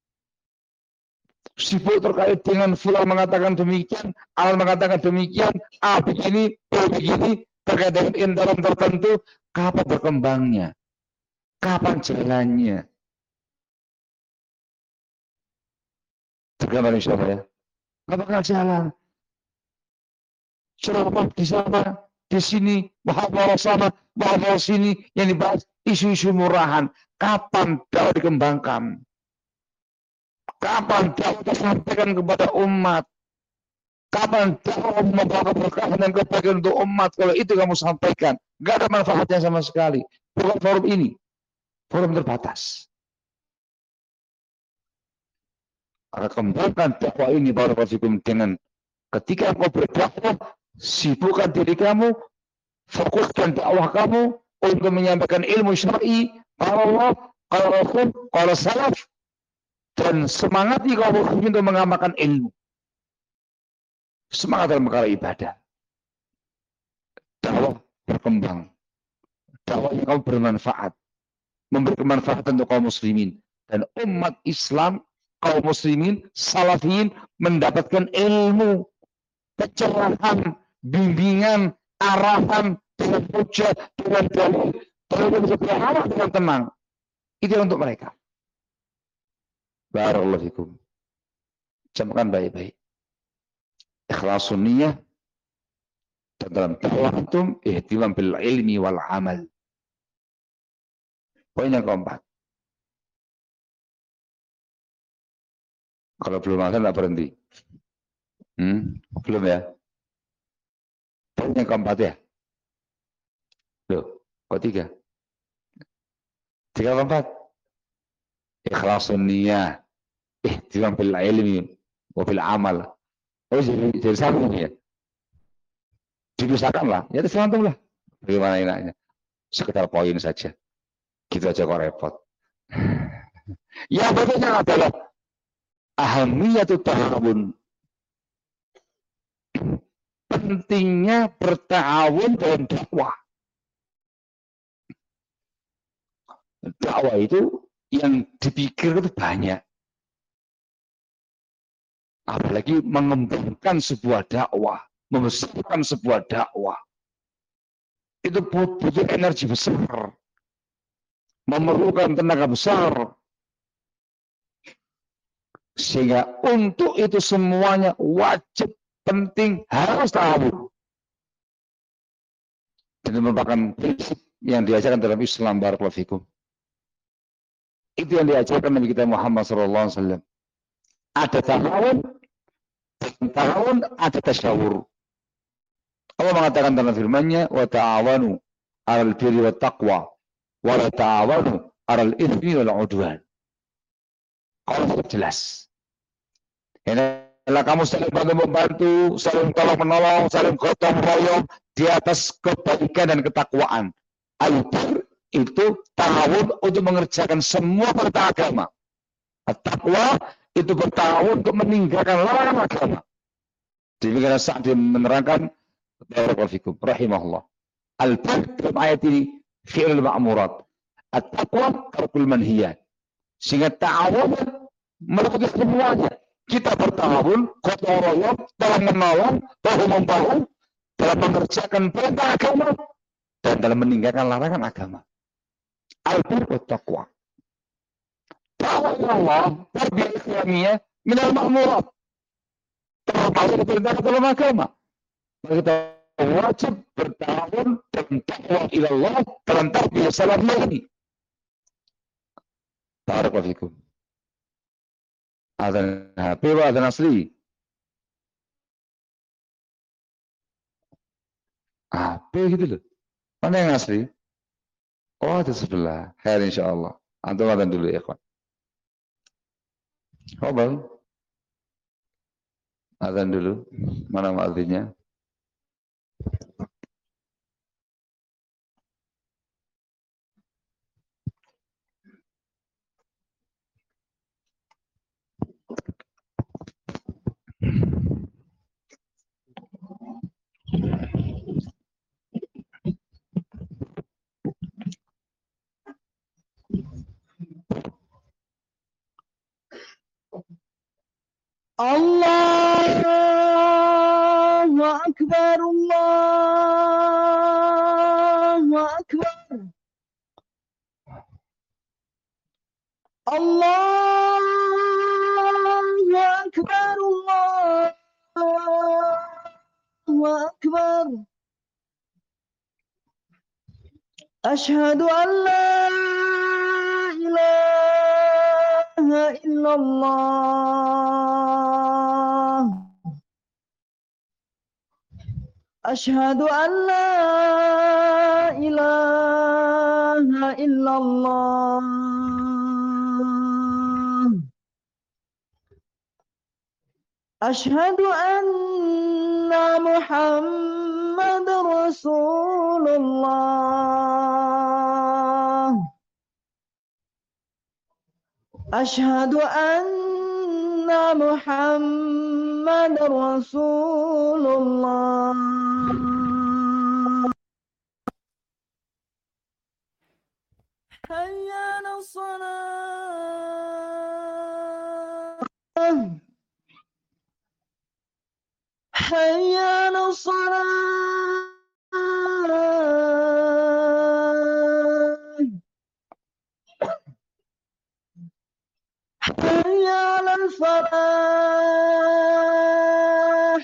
Sibuk terkait dengan fulan mengatakan demikian, al mengatakan demikian, ah begini, oh begini, terkait dengan interim tertentu. Kapan berkembangnya? Kapan jalannya? Tergambar insya Allah ya. Kapan jalan? Ceramah di sana, di sini, muhadarah sana, muhadarah sini, yang dibahas isu-isu murahan. Kapan dakwah dikembangkan? Kapan dakwah disampaikan kepada umat? Kapan dakwah membawa keberkahan dan kebaikan untuk umat? Kalau itu kamu sampaikan, nggak ada manfaatnya sama sekali. Bukan forum ini, forum terbatas. Maka kembangkan dakwah ini barakallahu fikum dengan ketika kau berdakwah, sibukkan diri kamu, fokuskan dakwah kamu untuk menyampaikan ilmu syar'i, kalau Allah, kalau Rasul, kalau salaf, dan semangati kaum muslimin untuk mengamalkan ilmu. Semangat dalam perkara ibadah. Dakwah berkembang. Dakwah yang kamu bermanfaat. Memberi kemanfaatan untuk kaum muslimin. Dan umat Islam, kaum muslimin, salafiyin mendapatkan ilmu, pencerahan, bimbingan, arahan, dengan hujah, dengan dalil, dengan berharap dengan tenang. Itu untuk mereka. Barakallahu fikum. Camkan baik-baik. Ikhlasun niyah dan dalam dakwah antum ihtimam bil ilmi wal amal. Poin yang keempat. Kalau belum ada nggak berhenti. Hmm? Belum ya? Poin yang keempat ya? Loh, kok tiga? Tiga keempat? Ikhlasun niyah, ihtimam bil ilmi wa bil amal. Oh, jadi, jadi satu ya? Dipisahkan lah, ya terserah lah. Bagaimana enaknya? Sekedar poin saja. Gitu aja kok repot. Ya betulnya adalah ahamiyatu ta'awun. Pentingnya bertawun dalam dakwah. Dakwah itu yang dipikir itu banyak. Apalagi mengembangkan sebuah dakwah, membesarkan sebuah dakwah. Itu butuh energi besar. Memerlukan tenaga besar. Sehingga untuk itu semuanya wajib, penting, harus ta'awun. Dan merupakan prinsip yang diajarkan dalam Islam. Barakallahu fikum. Itu yang diajarkan Nabi kita Muhammad sallallahu alaihi wasallam. Ada ta'awun, ta'awun, ada tasyawur. Allah mengatakan dalam firman-Nya, wa ta'awanu 'alal birri wat taqwa wa la ta'awanu 'alal itsmi wal 'udwan. Allah jelas. Hendaklah kamu saling bantu-membantu, saling tolong-menolong, saling gotong royong di atas kebaikan dan ketakwaan. Al-bir itu ta'awun untuk mengerjakan semua perintah agama. At-taqwa itu bertawun untuk meninggalkan larangan agama. Demikian saat dia menerangkan barakallahu fikum rahimahullah. Al-bir dalam ayat ini fi'il ma'murat. At-taqwa tarkul manhiyat. Sehingga ta'awun meliputi semuanya. Kita bertawun, gotong royong, dalam menolong, bahu-membahu, dalam mengerjakan perintah agama dan dalam meninggalkan larangan agama. Al-bir wa taqwa. Dakwah Allah, tarbiyah Islamiyah, minal ma'murat. Termasuk perintah dalam agama. Kita wajib bertawun dalam dakwah ila Allah dalam tarbiyah Islamiyah ini. Barakallahu fikum. Adzan H P wa adzan asli. H P gitu loh. Mana yang asli? Oh, ada sebelah. Khair insyaallah. Antum adzan dulu ya, ikhwan. Hobal. Adzan dulu. Mana muadzinnya? Allahu Akbar, Allahu Akbar. Allahu Akbar, Allahu Akbar. Asyhadu an la ilaha illallah. Asyhadu an la ilaha illallah. Asyhadu anna Muhammadar Rasulullah. Asyhadu anna Muhammadar Rasulullah. Hayya 'alas shalah. Hayya 'alas shalah. Hayya
الصلاة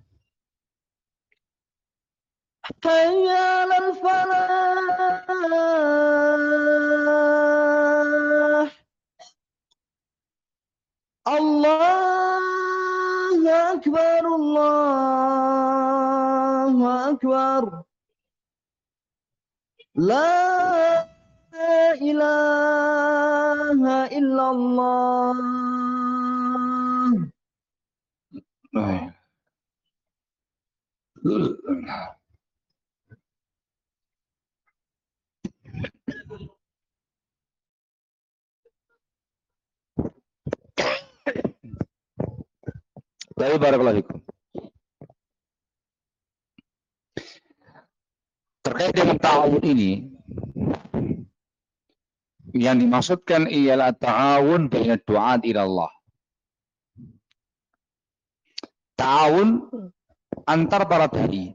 حي على الفلاح الله أكبر الله أكبر لا إله إلا الله.
Baik, barakallahu fikum. Terkait dengan ta'awun ini, yang dimaksudkan ialah ta'awun baina du'at ila Allah. Ta'awun antar para dai.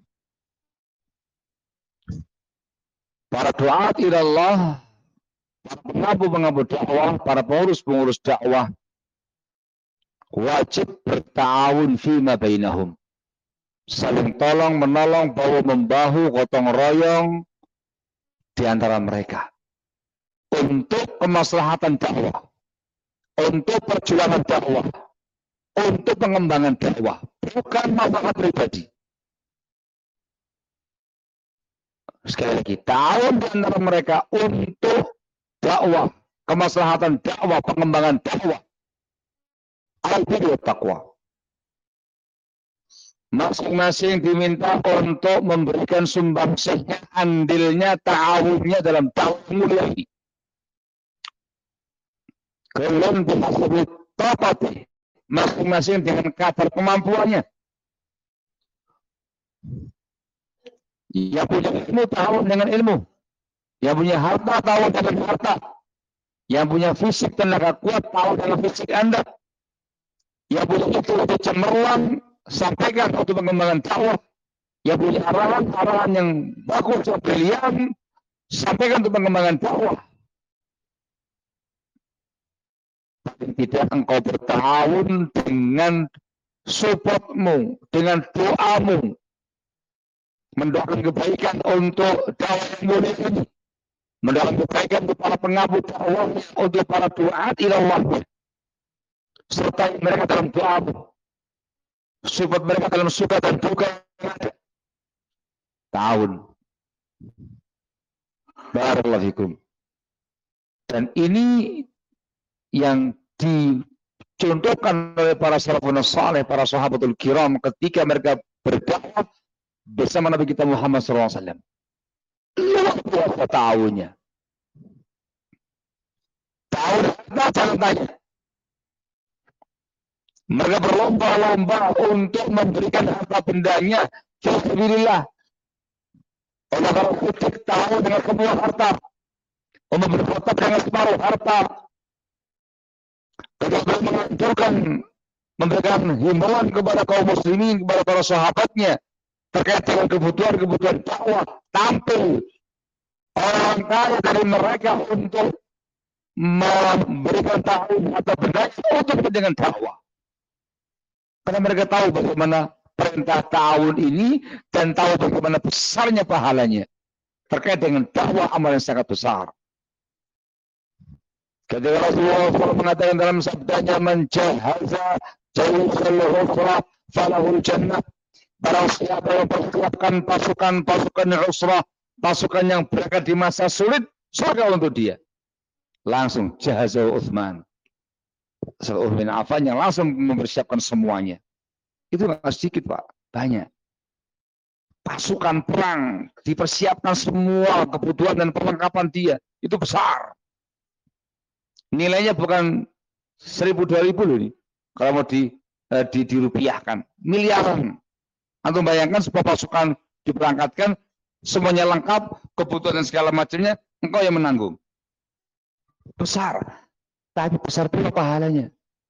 Para du'at ila Allah, para pengabu-pengabu dakwah, para pengurus-pengurus dakwah wajib berta'awun fima bainahum. Saling tolong menolong, bahu membahu, gotong royong di antara mereka untuk kemaslahatan dakwah, untuk perjuangan dakwah, untuk pengembangan dakwah, bukan masalah pribadi. Sekali lagi, ta'awun di antara mereka untuk dakwah, kemaslahatan dakwah, pengembangan dakwah, al-birru taqwa. Masing-masing diminta untuk memberikan sumbangsihnya, andilnya, ta'awunnya dalam dakwah mulia ini. Kalian bisa tapati, masing-masing dengan kadar kemampuannya. Yang punya ilmu, ta'awun dengan ilmu. Yang punya harta, ta'awun dengan harta. Yang punya fisik, tenaga kuat, ta'awun dengan fisik Anda. Yang punya itu untuk cemerlang, sampaikan untuk pengembangan dakwah. Yang punya arahan-arahan yang bagus dan brilian, sampaikan untuk pengembangan dakwah. Tidak engkau bertahun dengan supportmu, dengan doamu, mendoakan kebaikan untuk dakwah yang mulia ini, mendoakan kebaikan untuk para pengabu dakwah, untuk para duat ila Allah, serta mereka dalam doamu, support mereka dalam suka dan duka yang ada. Tahun. Barakallahu fikum. Dan ini yang dicontohkan oleh para salafun saleh, para sahabatul kiram ketika mereka berdakwah bersama Nabi kita Muhammad shallallahu alaihi wasallam. Luar biasa ta'awunnya. Ta'awun harta jangan tanya. Mereka berlomba-lomba untuk memberikan harta bendanya fisabilillah. Allah kalau kucik tahu dengan semua harta, Allah berkata dengan separuh harta. Ketika menganjurkan, memberikan himbauan kepada kaum muslimin, kepada para sahabatnya terkait dengan kebutuhan-kebutuhan dakwah, tampil orang kaya dari mereka untuk memberikan ta'awun atau bendanya untuk kepentingan dakwah. Karena mereka tahu bagaimana perintah ta'awun ini dan tahu bagaimana besarnya pahalanya terkait dengan dakwah, amal yang sangat besar. Ketika Rasulullah shallallahu alaihi wasallam mengatakan dalam sabdanya, "Man jahaza jayshal usrah falahul jannah." Barang siapa yang mempersiapkan pasukan-pasukan usrah, pasukan yang berangkat di masa sulit, surga untuk dia. Langsung jahaza Utsman. Utsman bin Affan yang langsung mempersiapkan semuanya. Itu nggak sedikit, Pak, banyak. Pasukan perang dipersiapkan semua kebutuhan dan perlengkapan dia, itu besar. Nilainya bukan seribu dua ribu loh ini. Kalau mau di, eh, di dirupiahkan, miliaran. Antum bayangkan sebuah pasukan diberangkatkan, semuanya lengkap, kebutuhan dan segala macamnya, engkau yang menanggung. Besar, tapi besar pula pahalanya.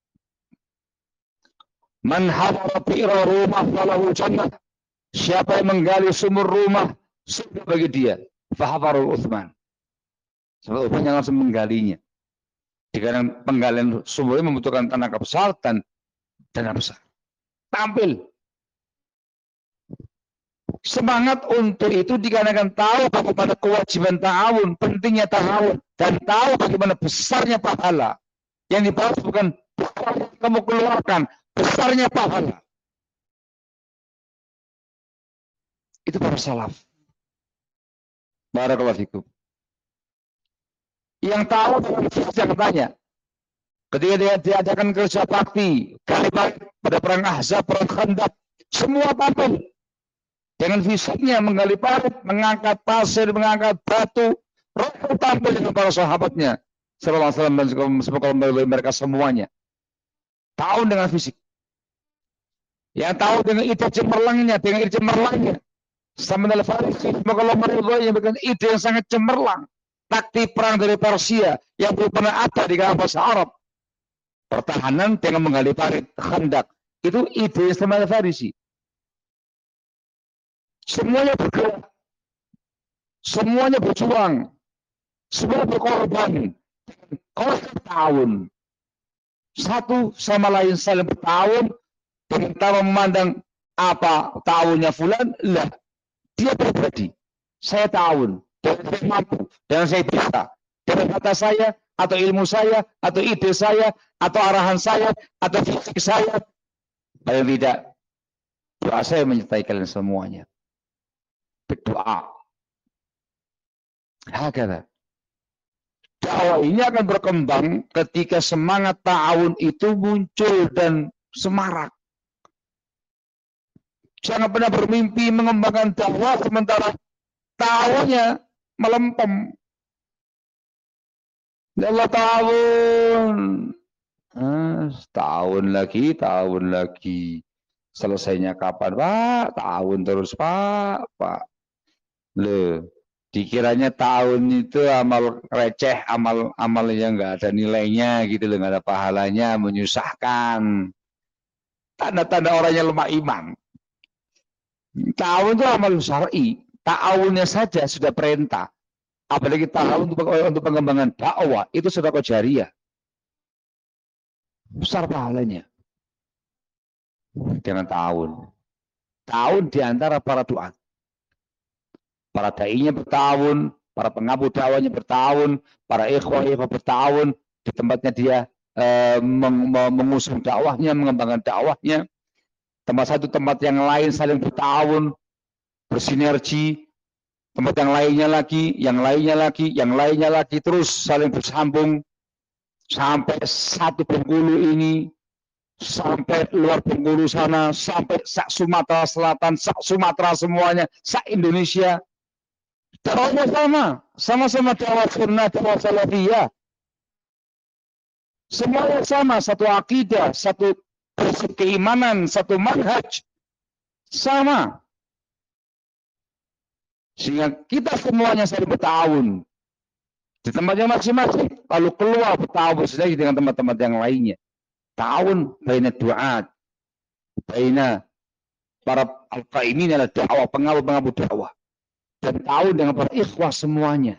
Man hafara bi'ra rumah falahu jannah. Siapa yang menggali sumur rumah, surga bagi dia. Fahafarul Utsman. Sebab Utsman yang langsung menggalinya. Dikarenakan penggalian sumur ini membutuhkan tenaga besar dan dana besar. Tampil. Semangat untuk itu dikarenakan tahu bagaimana kewajiban ta'awun, pentingnya ta'awun, dan tahu bagaimana besarnya pahala. Yang dibahas bukan yang kamu keluarkan, besarnya pahala. Itu para salaf. Barakallahu fikum. Yang tahu dengan yang tanya. Ketika dia diadakan kerja bakti, kalimat pada perang Ahzab, perang Khandaq, semua tampil. Dengan fisiknya menggali parit, mengangkat pasir, mengangkat batu, Rasul tampil dengan para sahabatnya. Sallallahu alaihi wasallam dan semoga mereka semuanya. Tahu dengan fisik. Yang tahu dengan ide cemerlangnya, dengan ide cemerlangnya. Sama dengan Farisi, semoga Allah meridhoinya dengan ide yang sangat cemerlang. Taktik perang dari Persia yang belum pernah ada di kalangan bahasa Arab. Pertahanan dengan menggali parit, Khandaq. Itu ide sama dengan Farisi. Semuanya bergerak. Semuanya berjuang. Semua berkorban. Konsep tahun. Satu sama lain saling bertahun. Dengan tanpa memandang apa tahunnya fulan. Lah. Dia pribadi. Saya tahun. Dan saya mampu. Dan saya bisa. Dengan kata saya. Atau ilmu saya. Atau ide saya. Atau arahan saya. Atau fisik saya. Paling tidak. Doa saya menyertai kalian semuanya. Berdoa. Hakata. Dakwah ini akan berkembang ketika semangat ta'awun itu muncul dan semarak. Jangan pernah bermimpi mengembangkan dakwah sementara ta'awunnya melempem. Allah ta'awun. Ah, tahun lagi, tahun lagi. Selesainya kapan, Pak? Tahun terus, Pak. Pak. Loh, dikiranya tahun itu amal receh, amal amal yang nggak ada nilainya gitu loh, nggak ada pahalanya, menyusahkan. Tanda-tanda orang yang lemah iman. Tahun itu amal syar'i, ta'awunnya saja sudah perintah. Apalagi tahun untuk, untuk pengembangan dakwah itu sedekah jariyah. Besar pahalanya. Dengan tahun. Tahun diantara para duat. Para da'inya bertahun, para pengabu dakwahnya bertahun, para ikhwah-ikhwah bertahun, di tempatnya dia eh, meng mengusung dakwahnya, mengembangkan dakwahnya. Tempat satu tempat yang lain saling bertahun, bersinergi. Tempat yang lainnya lagi, yang lainnya lagi, yang lainnya lagi, terus saling bersambung. Sampai satu Bengkulu ini, sampai luar Bengkulu sana, sampai sak Sumatera Selatan, sak Sumatera semuanya, sak Indonesia. Dakwahnya sama, sama-sama dakwah sunnah, dakwah salafiyah. Semuanya sama, satu akidah, satu prinsip keimanan, satu manhaj. Sama. Sehingga kita semuanya saling bertahun. Di tempatnya masing-masing, lalu keluar bertahun lagi dengan tempat-tempat yang lainnya. Tahun baina du'at, baina para al-qaimin adalah dakwah, pengabu-pengabu dakwah. Dan tahun dengan para ikhwah semuanya.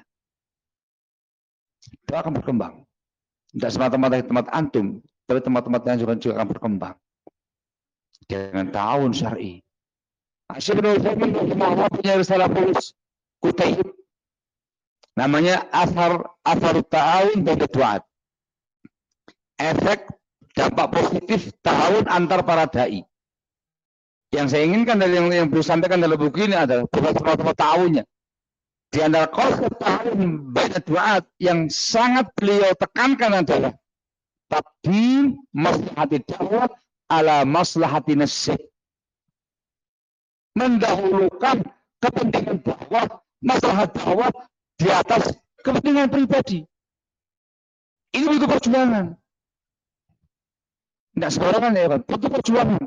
Itu akan berkembang. Tidak semata-mata di tempat antum, tapi tempat-tempat yang juga, juga akan berkembang. Dengan tahun syar'i. Syekh bin Utsaimin rahimahullah punya risalah tulis Kutaib. Namanya Athar Athar Ta'awun dan Du'at. Efek dampak positif tahun antar para dai. Yang saya inginkan dari yang, yang beliau sampaikan dalam buku ini adalah bukan semata-mata tahunnya. Di antara konsep tahun banyak duat yang sangat beliau tekankan adalah tapi maslahati dakwah ala maslahati nasib. Mendahulukan kepentingan dakwah, masalah dakwah di atas kepentingan pribadi. Ini butuh perjuangan. Tidak sembarangan ya, Pak. Butuh perjuangan.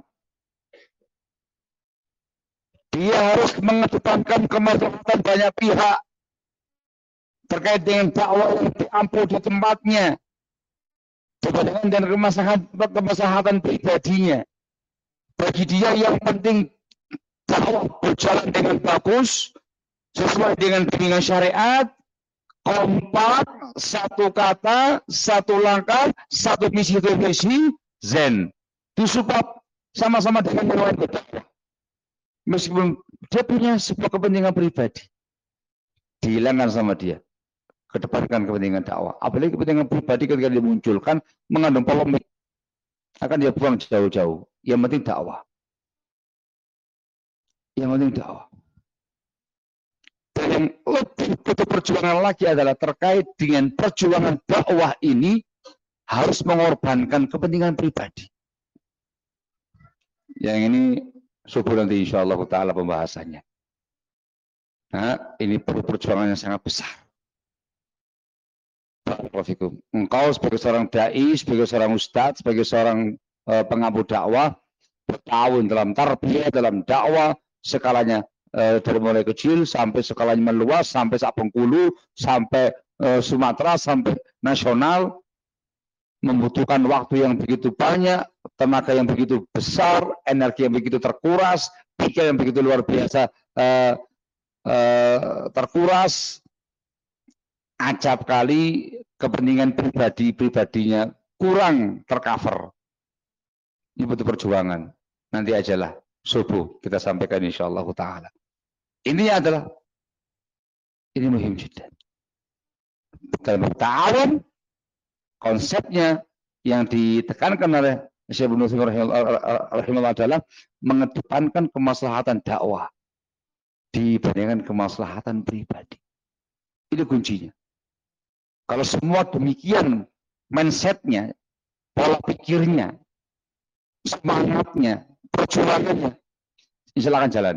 Dia harus mengedepankan kemaslahatan banyak pihak terkait dengan dakwah yang diampu di tempatnya, dibandingkan dengan kemaslahatan, kemaslahatan pribadinya. Bagi dia yang penting dakwah berjalan dengan bagus, sesuai dengan bimbingan syariat, kompak, satu kata, satu langkah, satu misi visi, zen. Disupport sama-sama dengan yang lain berdakwah. Meskipun dia punya sebuah kepentingan pribadi, dihilangkan sama dia. Kedepankan kepentingan dakwah. Apalagi kepentingan pribadi ketika dia munculkan mengandung polemik, akan dia buang jauh-jauh. Yang penting dakwah. Yang penting dakwah. Dan yang lebih butuh perjuangan lagi adalah terkait dengan perjuangan dakwah ini harus mengorbankan kepentingan pribadi. Yang ini subuh nanti insya Allah ta'ala pembahasannya. Nah, ini perlu perjuangan yang sangat besar. Engkau sebagai seorang dai, sebagai seorang ustadz, sebagai seorang uh, pengampu dakwah, bertahun dalam tarbiyah, dalam dakwah, skalanya uh, dari mulai kecil sampai skalanya meluas, sampai sak Bengkulu, sampai uh, Sumatera, sampai nasional, membutuhkan waktu yang begitu banyak, tenaga yang begitu besar, energi yang begitu terkuras, pikir yang begitu luar biasa uh, uh, terkuras. Acap kali kepentingan pribadi-pribadinya kurang tercover. Ini butuh perjuangan. Nanti ajalah subuh kita sampaikan insyaallah ta'ala. Ini adalah ini muhim juga. Dalam bertawun konsepnya yang ditekankan oleh Syekh Ibnu Utsaimin rahimahullah adalah mengedepankan kemaslahatan dakwah dibandingkan kemaslahatan pribadi. Itu kuncinya. Kalau semua demikian mindsetnya, pola pikirnya, semangatnya, perjuangannya, silakan jalan.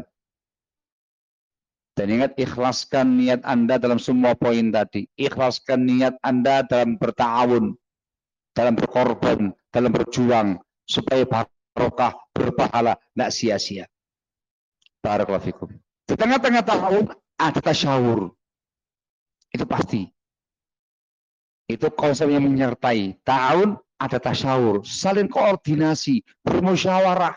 Dan ingat, ikhlaskan niat Anda dalam semua poin tadi. Ikhlaskan niat Anda dalam bertawun, dalam berkorban, dalam berjuang, supaya barokah, berpahala, tidak sia-sia. Barakallahu fikum. Di tengah-tengah tahun ada tasyawur. Itu pasti. Itu konsep yang menyertai. Tahun ada tasyawur, saling koordinasi, bermusyawarah.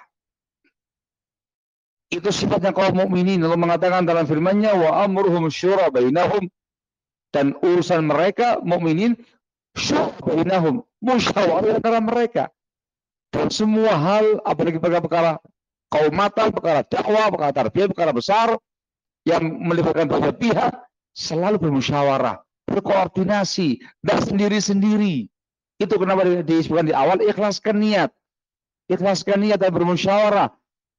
Itu sifatnya kaum mukminin. Allah mengatakan dalam firman-Nya, wa amruhum syura bainahum, dan urusan mereka mukminin syura bainahum, musyawarah antara mereka. Dan semua hal, apalagi perkara-perkara kaumatan, perkara dakwah, perkara tarbiyah, perkara besar yang melibatkan banyak pihak, selalu bermusyawarah, berkoordinasi, dan sendiri-sendiri. Itu kenapa disebutkan di awal, ikhlaskan niat. Ikhlaskan niat dan bermusyawarah.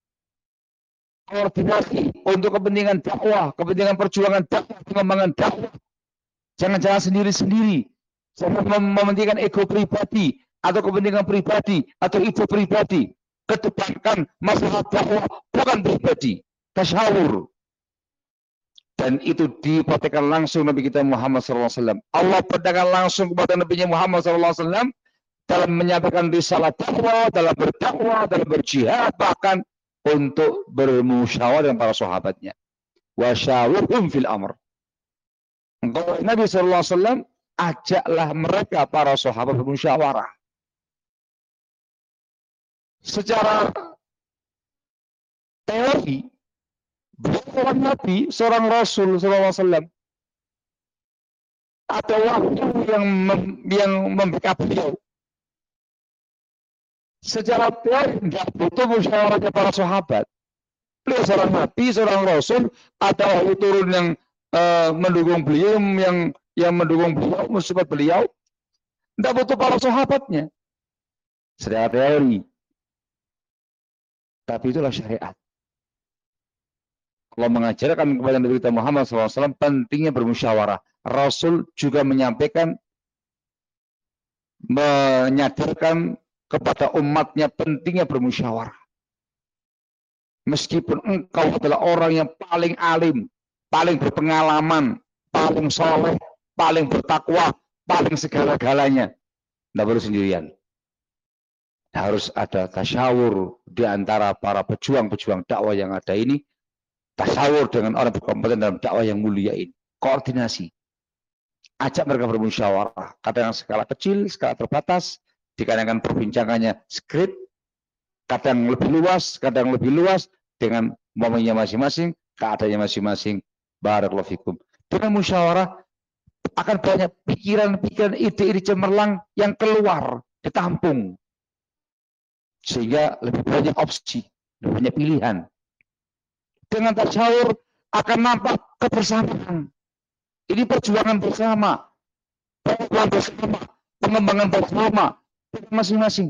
Koordinasi untuk kepentingan dakwah, kepentingan perjuangan dakwah, pengembangan dakwah. Jangan-jangan sendiri-sendiri. Jangan mem mementingkan ego pribadi, atau kepentingan pribadi, atau ego pribadi. Kedepankan masalah dakwah, bukan pribadi. Tasyawur. Dan itu dipraktikkan langsung Nabi kita Muhammad shallallahu alaihi wasallam. Allah perintahkan langsung kepada Nabi Muhammad shallallahu alaihi wasallam dalam menyampaikan risalah dakwah, dalam berdakwah, dalam berjihad, bahkan untuk bermusyawarah dengan para sahabatnya. Wa syawirhum fil amr. Engkau Nabi shallallahu alaihi wasallam, ajaklah mereka para sahabat bermusyawarah. Secara teori, seorang Nabi, seorang Rasul shallallahu alaihi wasallam, ada waktu yang mem, yang membekap beliau. Secara teori tidak butuh musyawarahnya para sahabat. Beliau seorang Nabi, seorang Rasul, ada waktu turun yang uh, mendukung beliau, yang yang mendukung beliau, mensupport beliau. Tidak butuh para sahabatnya. Secara teori. Tapi itulah syariat. Allah mengajarkan kepada Nabi kita Muhammad shallallahu alaihi wasallam pentingnya bermusyawarah. Rasul juga menyampaikan, menyadarkan kepada umatnya pentingnya bermusyawarah. Meskipun engkau adalah orang yang paling alim, paling berpengalaman, paling soleh, paling bertakwa, paling segala-galanya, tidak perlu sendirian. Harus ada tasyawur di antara para pejuang-pejuang dakwah yang ada ini. Tasyawur dengan orang berkompeten dalam dakwah yang mulia ini. Koordinasi. Ajak mereka bermusyawarah. Kadang skala kecil, skala terbatas. Dikarenakan perbincangannya skrip. Kadang lebih luas, kadang lebih luas. Dengan momennya masing-masing, keadaannya masing-masing. Barakallahu fikum. Dengan musyawarah, akan banyak pikiran-pikiran, ide-ide cemerlang yang keluar, ditampung. Sehingga lebih banyak opsi, lebih banyak pilihan. Dengan tasyawur akan nampak kebersamaan. Ini perjuangan bersama, perjuangan bersama, pengembangan bersama, masing-masing.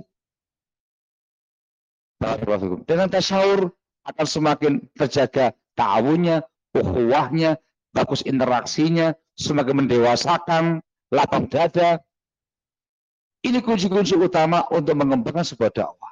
Dengan tasyawur akan semakin terjaga ta'awunnya, ukhuwahnya, bagus interaksinya, semakin mendewasakan, lapang dada. Ini kunci-kunci utama untuk mengembangkan sebuah dakwah.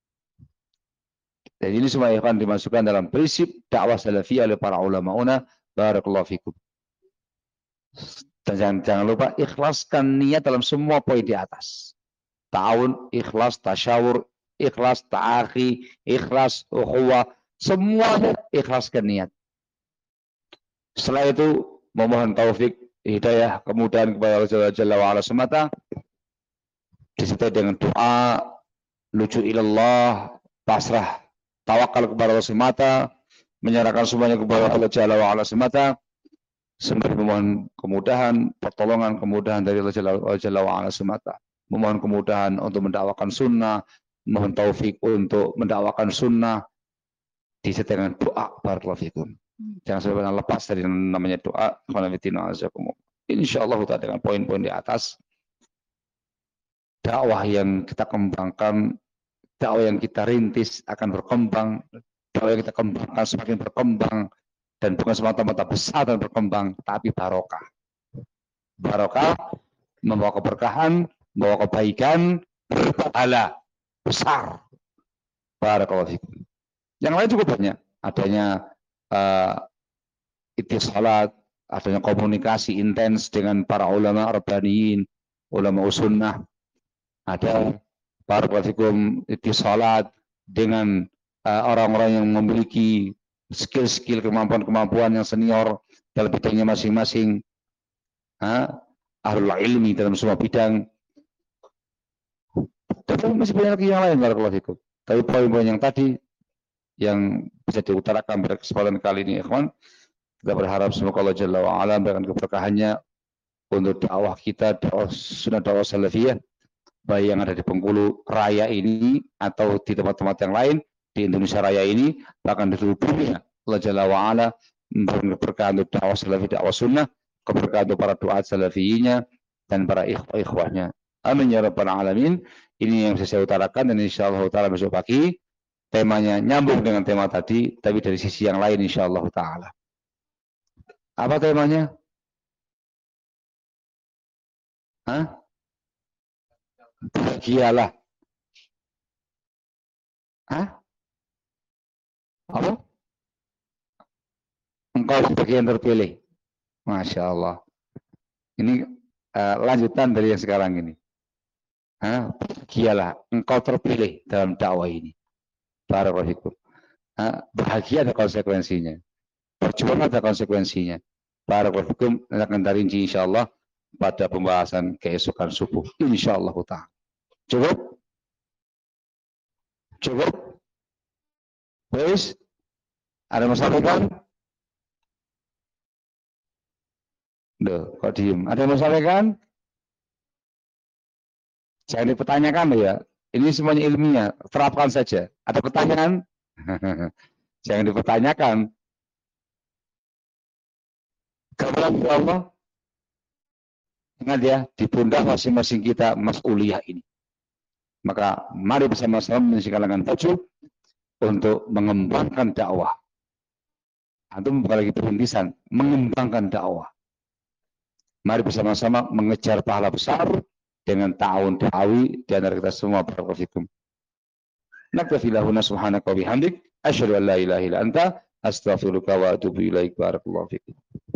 Dan ini semua akan dimasukkan dalam prinsip dakwah salafiyah oleh para ulama-una. Barakallahu fikum. Dan jangan, jangan lupa ikhlaskan niat dalam semua poin di atas. Ta'awun, ikhlas, tasyawur, ikhlas, ta'akhi, ikhlas, ukhuwah, semuanya ikhlaskan niat. Setelah itu memohon taufik, hidayah, kemudahan kepada Allah Jalla wa Ala semata, disertai dengan doa, lucu ilallah, pasrah, tawakal kepada Allah semata, menyerahkan semuanya kepada Allah Jalla wa Ala semata, sembari memohon kemudahan, pertolongan, kemudahan dari Allah Jalla, Allah Jalla wa Ala semata. Memohon kemudahan untuk mendakwakan sunnah, mohon taufik untuk mendakwakan sunnah, disertai dengan doa. Barakallahu fikum. Jangan sampai lepas dari namanya doa. Insyaallah dengan poin-poin di atas, dakwah yang kita kembangkan, dakwah yang kita rintis akan berkembang, dakwah yang kita kembangkan semakin berkembang, dan bukan semata-mata besar dan berkembang, tapi barokah. Barokah membawa keberkahan, membawa kebaikan, berpahala besar. Barakallahu fikum. Yang lain cukup banyak. Adanya uh, ittisalat, adanya komunikasi intens dengan para ulama rabbaniyin, ulama usunnah. Ada barakallahu fikum ittisalat dengan orang-orang uh, yang memiliki skill-skill, kemampuan-kemampuan yang senior dalam bidangnya masing-masing. Ahlul ilmi dalam semua bidang. Dan masih banyak lagi yang lain, barakallahu fikum. Tapi poin-poin yang tadi yang bisa diutarakan pada kesempatan kali ini, ikhwan, kita berharap semoga Allah Jalla wa Ala memberikan keberkahannya untuk dakwah kita, dakwah sunnah, dakwah salafiyah, baik yang ada di Bengkulu Raya ini atau di tempat-tempat yang lain di Indonesia Raya ini, bahkan di seluruh dunia. Allah Jalla wa Ala memberikan keberkahan untuk dakwah salafiyah, dakwah sunnah, keberkahan untuk para duat salafiyinya dan para ikhwah-ikhwahnya. Amin ya rabbal alamin. Ini yang bisa saya utarakan, dan insyaallah taala besok pagi temanya nyambung dengan tema tadi, tapi dari sisi yang lain insyaallah taala. Apa temanya? Hah? Bahagialah. Hah? Apa? Engkau bagian terpilih. Masya Allah. Ini uh, lanjutan dari yang sekarang ini. Hah? Bahagialah, engkau terpilih dalam dakwah ini. Barakallahu fikum. Bahagia ada konsekuensinya. Perjuangan ada konsekuensinya. Barakallahu fikum. Akan tarinci insyaallah pada pembahasan keesokan subuh. Insyaallah ta'ala. Cukup? Cukup? Baik? Ada masalah kan? Duh, kok diem? Ada masalah kan? Jangan dipertanyakan ya. Ini semuanya ilmiah, terapkan saja. Ada pertanyaan? Jangan dipertanyakan. Kepada Allah, ingat ya, di pundak masing-masing kita mas'uliyah ini. Maka mari bersama-sama mengisi kalangan baju untuk mengembangkan dakwah. Antum bukan lagi perintisan, mengembangkan dakwah. Mari bersama-sama mengejar pahala besar dengan ta'awun da'awi di antara kita semua. Barakallahu fikum. Naktafi lahuna subhanaka wa bihamdik asyhadu an la ilaha illa anta astaghfiruka wa atubu ilaik. Barakallahu fikum.